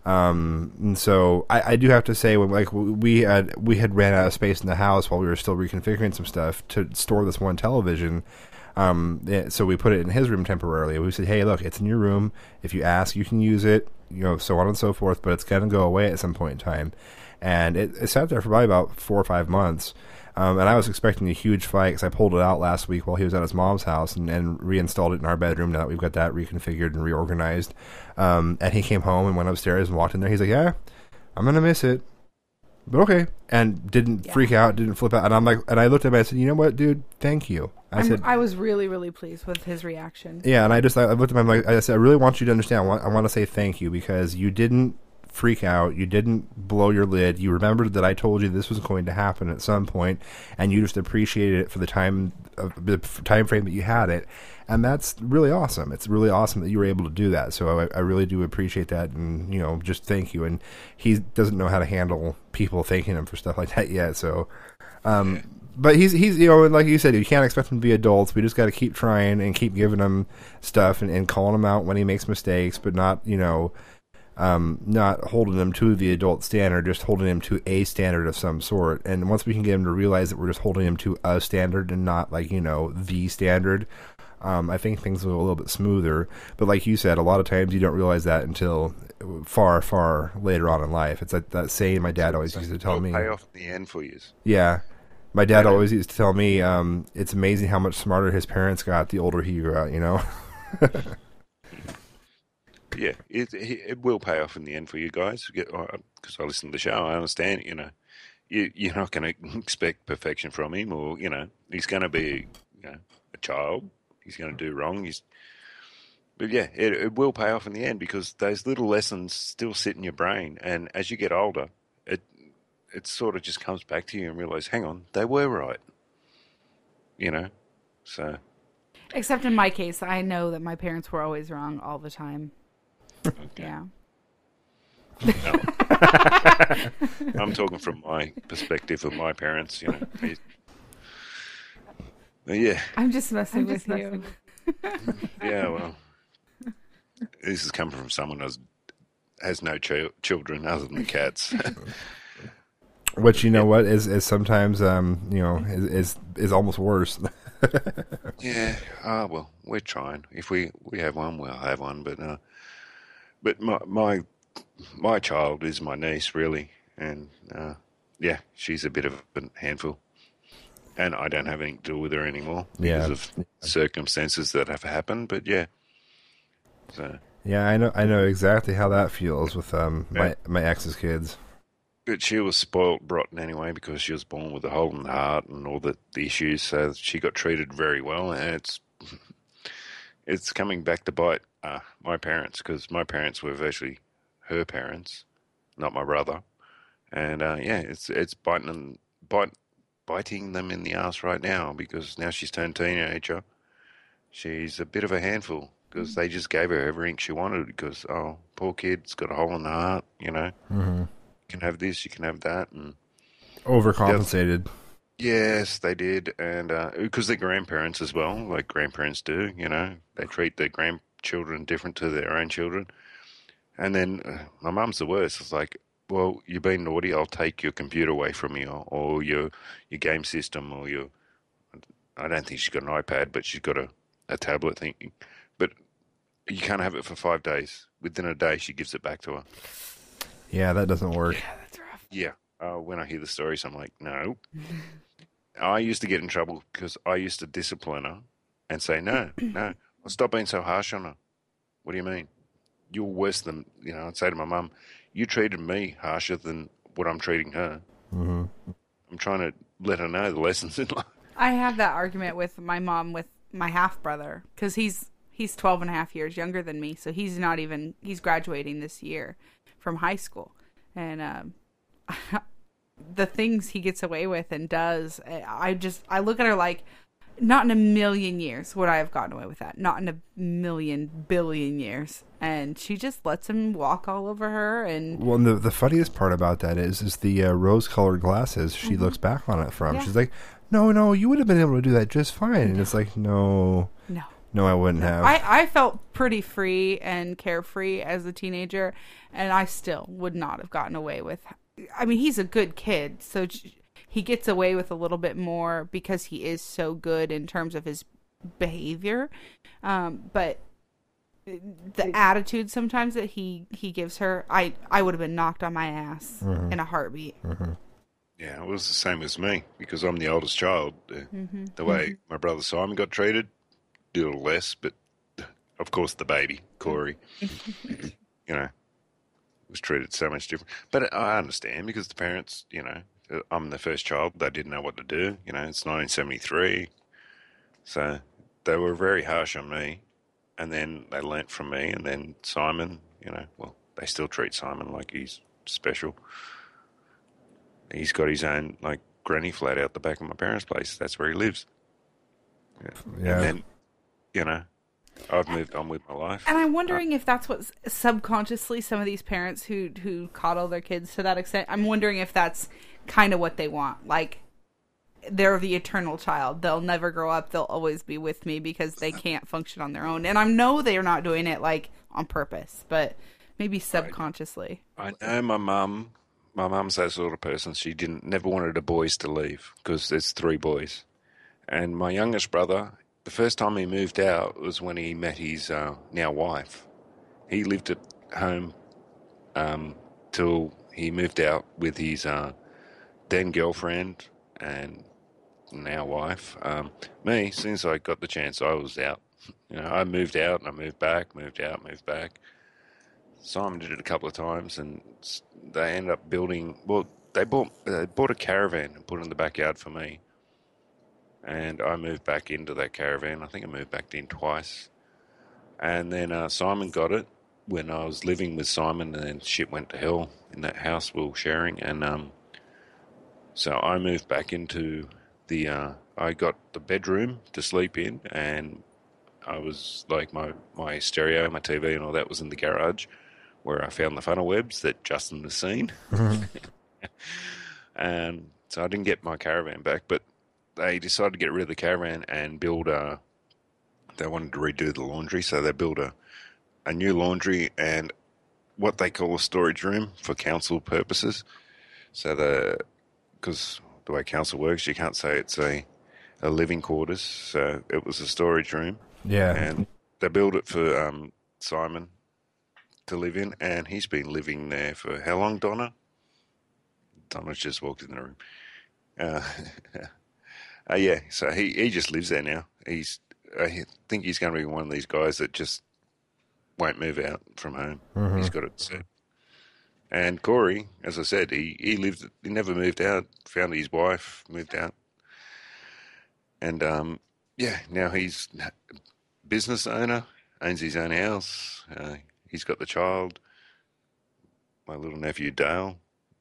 Um, and so I, I do have to say, when like we had we had ran out of space in the house while we were still reconfiguring some stuff to store this one television. Um, yeah, so we put it in his room temporarily. We said, "Hey, look, it's in your room. If you ask, you can use it. You know, so on and so forth. But it's gonna go away at some point in time." And it, it sat there for probably about four or five months. Um, and I was expecting a huge fight because I pulled it out last week while he was at his mom's house and, and reinstalled it in our bedroom now that we've got that reconfigured and reorganized. Um, and he came home and went upstairs and walked in there. He's like, "Yeah, I'm going to miss it. But okay." And didn't Yeah. freak out, didn't flip out. And I'm like, and I looked at him and I said, "You know what, dude? Thank you." I I'm, said, I was really, really pleased with his reaction. yeah, and I just I looked at him like I said, I really want you to understand. I want, I want to say thank you because you didn't freak out, you didn't blow your lid. You remembered that I told you this was going to happen at some point, and you just appreciated it for the time of the time frame that you had it, and that's really awesome. It's really awesome that you were able to do that. So I, I really do appreciate that, and you know, just thank you. And he doesn't know how to handle people thanking him for stuff like that yet. So. Um, But he's he's you know, like you said, you can't expect him to be adults. We just got to keep trying and keep giving him stuff and, and calling him out when he makes mistakes, but not you know, um, not holding him to the adult standard, just holding him to a standard of some sort. And once we can get him to realize that we're just holding him to a standard and not like you know the standard, um, I think things will go a little bit smoother. But like you said, a lot of times you don't realize that until far far later on in life. It's like that saying my dad always used to tell It'll me. pay off in the end for you. Yeah. My dad always used to tell me, um, it's amazing how much smarter his parents got the older he grew out, you know? Yeah, it, it it will pay off in the end for you guys because I listen to the show. I understand, you know, you you're not going to expect perfection from him, or you know, he's going to be you know a child. He's going to do wrong. He's, but yeah, it it will pay off in the end because those little lessons still sit in your brain, and as you get older, it it sort of just comes back to you and realize, hang on, they were right. You know, so. Except in my case, I know that my parents were always wrong all the time. Okay. Yeah. No. I'm talking from my perspective of my parents, you know. They- yeah, I'm just messing I'm with just you. messing yeah. Well, this is coming from someone who has, has no ch- children other than the cats. Which, you know what, is, is sometimes, um, you know, is, is, is almost worse. Yeah. Ah, well, we're trying. If we, we have one, we'll have one. But uh, but my my my child is my niece, really, and uh, yeah, she's a bit of a handful. And I don't have anything to do with her anymore because Yeah. of circumstances that have happened. But yeah, so Yeah, I know I know exactly how that feels with um my, Yeah. my ex's kids. but she was spoilt rotten anyway because she was born with a hole in the heart and all the, the issues. So she got treated very well, and it's it's coming back to bite uh, my parents because my parents were virtually her parents, not my brother. And uh, yeah, it's it's biting them, bite, biting them in the ass right now because now she's turned teenager. She's a bit of a handful because they just gave her everything she wanted because, oh, poor kid's got a hole in the heart, you know. Mm-hmm. You can have this, you can have that. And Overcompensated. yes, they did. And because they're grandparents as well, like grandparents do, you know. They treat their grandchildren different to their own children. And then uh, my mum's the worst. It's like, well, you've been naughty, I'll take your computer away from you or your your game system or your I don't think she's got an iPad, but she's got a, a tablet thing. But you can't have it for five days. Within a day, she gives it back to her. Yeah, that doesn't work. Yeah, that's rough. Yeah. Uh, when I hear the stories, I'm like, no. I used to get in trouble because I used to discipline her and say, no, no, well, stop being so harsh on her. What do you mean? You're worse than, you know, I'd say to my mum, you treated me harsher than what I'm treating her. Mm-hmm. I'm trying to let her know the lessons in life. I have that argument with my mom with my half-brother because he's he's twelve and a half years younger than me, so he's not even, he's graduating this year from high school. And um, the things he gets away with and does, I just, I look at her like, not in a million years would I have gotten away with that. Not in a million billion years. And she just lets him walk all over her. And well, and the the funniest part about that is is the uh, rose-colored glasses she mm-hmm. looks back on it from. Yeah. She's like, no, no, you would have been able to do that just fine. And no. It's like, no, no, no, I wouldn't have. I, I felt pretty free and carefree as a teenager, and I still would not have gotten away with. I mean, he's a good kid, so he gets away with a little bit more because he is so good in terms of his behavior. Um, but the attitude sometimes that he, he gives her, I, I would have been knocked on my ass mm-hmm. in a heartbeat. Mm-hmm. Yeah, it was the same as me because I'm the oldest child. Uh, mm-hmm. The way mm-hmm. my brother Simon got treated, a little less, but of course the baby, Corey, you know, was treated so much different. But I understand because the parents, you know, I'm the first child. They didn't know what to do. You know, it's nineteen seventy-three. So they were very harsh on me. And then they learnt from me. And then Simon, you know, well, they still treat Simon like he's special. He's got his own, like, granny flat out the back of my parents' place. That's where he lives. Yeah. Yeah. And then, you know, I've moved on with my life. And I'm wondering uh, if that's what subconsciously some of these parents who, who coddle their kids to that extent, I'm wondering if that's kind of what they want. Like, they're the eternal child. They'll never grow up. They'll always be with me because they can't function on their own. And I know they're not doing it, like, on purpose, but maybe subconsciously. I know my mum, my mum's that sort of person. She didn't, never wanted the boys to leave because there's three boys. And my youngest brother, the first time he moved out was when he met his uh, now wife. He lived at home um, till he moved out with his uh, then girlfriend and now wife. Um, me, since I got the chance, I was out. You know, I moved out and I moved back, moved out, moved back. Simon did it a couple of times, and they ended up building. Well, they bought they bought a caravan and put it in the backyard for me. And I moved back into that caravan. I think I moved back in twice. And then uh, Simon got it when I was living with Simon, and then shit went to hell in that house we were sharing. And um, so I moved back into the, uh, I got the bedroom to sleep in, and I was like, my, my stereo, my T V and all that was in the garage where I found the funnel webs that Justin has seen. Mm-hmm. And so I didn't get my caravan back, but they decided to get rid of the caravan and build a, they wanted to redo the laundry, so they built a, a new laundry and what they call a storage room for council purposes. So the, because the way council works, you can't say it's a, a living quarters, so it was a storage room. Yeah. And they built it for um, Simon to live in, and he's been living there for how long, Donna? Donna's just walked in the room. Uh, uh, yeah, so he, he just lives there now. He's I think he's going to be one of these guys that just won't move out from home. Mm-hmm. He's got it set. And Corey, as I said, he, he lived, he never moved out, found his wife, moved out. And, um, yeah, now he's a business owner, owns his own house. Uh, he's got the child, my little nephew Dale,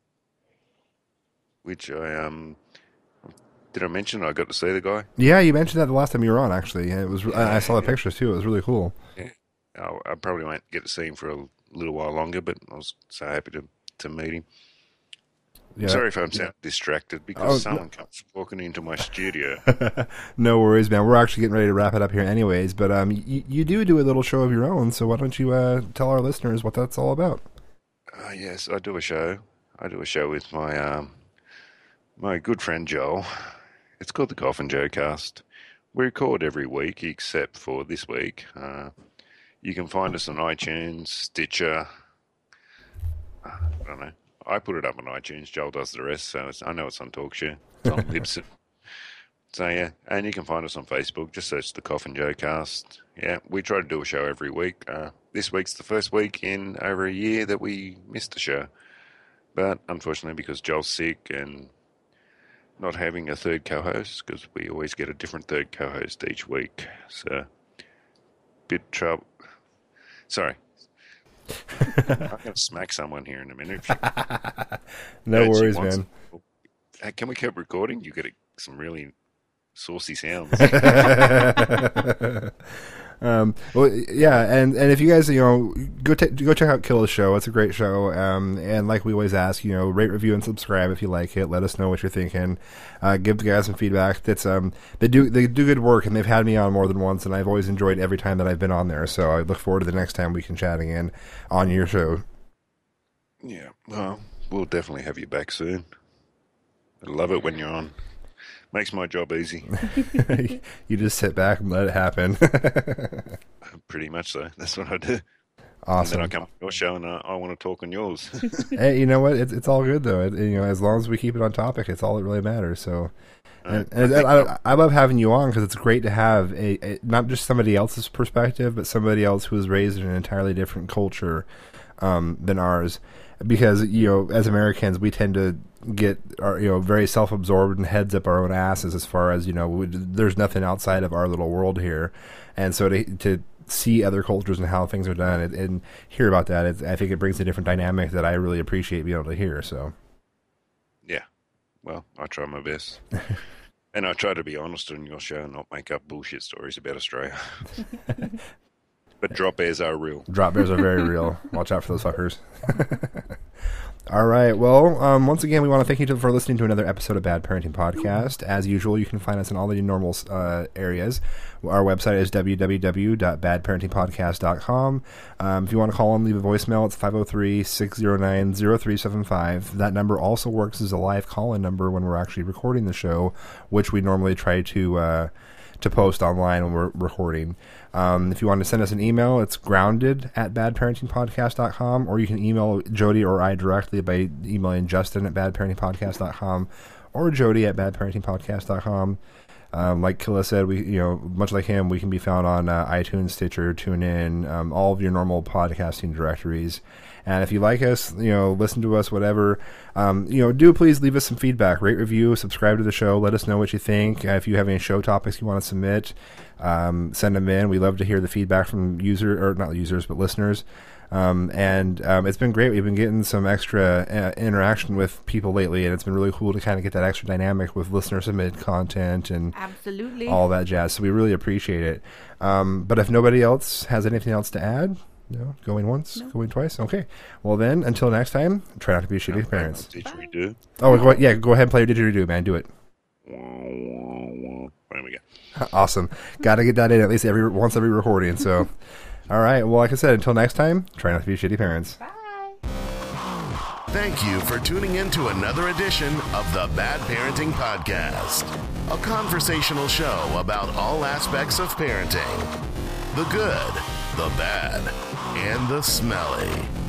which I, um, did I mention I got to see the guy? Yeah, you mentioned that the last time you were on, actually. It was. Yeah, I saw the yeah. pictures, too. It was really cool. Yeah. I, I probably won't get to see him for a little while longer, but I was so happy to, to meet him. Yeah. Sorry if I'm sounding distracted because oh, someone no. comes walking into my studio. No worries, man. We're actually getting ready to wrap it up here anyways, but um, you, you do do a little show of your own, so why don't you uh, tell our listeners what that's all about? Uh, yes, I do a show. I do a show with my um, my good friend Joel. It's called the Golf and Joe Cast. we record every week except for this week. Uh, you can find us on iTunes, Stitcher. Uh, I don't know. I put it up on iTunes. Joel does the rest, so it's, I know it's on TalkShoe. It's on Libsyn. So, yeah, and you can find us on Facebook. Just search the Coffin Joe Cast. Yeah, we try to do a show every week. Uh, this week's the first week in over a year that we missed a show. But unfortunately, because Joel's sick and not having a third co-host, because we always get a different third co-host each week. So, bit trouble. Sorry. I'm going to smack someone here in a minute. No Actually worries, wants- man. Hey, can we keep recording? You get a, some really saucy sounds. um, well, yeah, and, and if you guys, you know, go t- go check out Killa's show. It's a great show. Um, and like we always ask, you know, rate, review, and subscribe if you like it. Let us know what you're thinking. Uh, give the guys some feedback. That's um, they do they do good work, and they've had me on more than once, and I've always enjoyed every time that I've been on there. So I look forward to the next time we can chat again on your show. Yeah, well, we'll definitely have you back soon. I love it when you're on. Makes my job easy. You just sit back and let it happen. Pretty much so. That's what I do. Awesome. And then I come on your show and I, I want to talk on yours. Hey, you know what? It's it's all good though. It, you know, as long as we keep it on topic, it's all that really matters. So, and, and I, I love having you on because it's great to have a, a not just somebody else's perspective, but somebody else who was raised in an entirely different culture um, than ours. Because you know, as Americans, we tend to get our, you know, very self-absorbed and heads up our own asses as far as, you know, we, there's nothing outside of our little world here, and so to to see other cultures and how things are done and, and hear about that, it's, I think it brings a different dynamic that I really appreciate being able to hear. So, Yeah. Well, I try my best. And I try to be honest on your show and not make up bullshit stories about Australia. But drop bears are real. Drop bears are very real. Watch out for those fuckers. All right. Well, um, once again, we want to thank you for listening to another episode of Bad Parenting Podcast. As usual, you can find us in all the normal uh, areas. Our website is w w w dot bad parenting podcast dot com. Um, if you want to call and leave a voicemail, it's five oh three, six oh nine, oh three seven five. That number also works as a live call-in number when we're actually recording the show, which we normally try to uh, to post online when we're recording. Um, if you want to send us an email, it's grounded at bad parenting podcast dot com, or you can email Jody or I directly by emailing Justin at bad parenting podcast dot com or Jody at bad parenting podcast dot com. Um, like Killa said, we, you know, much like him, we can be found on uh, iTunes, Stitcher, TuneIn, um, all of your normal podcasting directories. And if you like us, you know, listen to us, whatever, um, you know, do please leave us some feedback, rate, review, subscribe to the show. Let us know what you think. Uh, if you have any show topics you want to submit, um, send them in. We love to hear the feedback from user or not users, but listeners. Um, and um, it's been great. We've been getting some extra uh, interaction with people lately, and it's been really cool to kind of get that extra dynamic with listener submitted content and Absolutely. all that jazz. So we really appreciate it. Um, but if nobody else has anything else to add, no, going once, no. going twice. Okay. Well then, until next time, try not to be shitty parents. Didgeridoo. Oh, go, yeah. Go ahead and play your didgeridoo, man. Do it. There we go. Awesome. Got to get that in at least every once every recording. So. All right. Well, like I said, until next time, try not to be shitty parents. Bye. Thank you for tuning in to another edition of the Bad Parenting Podcast, a conversational show about all aspects of parenting, the good, the bad, and the smelly.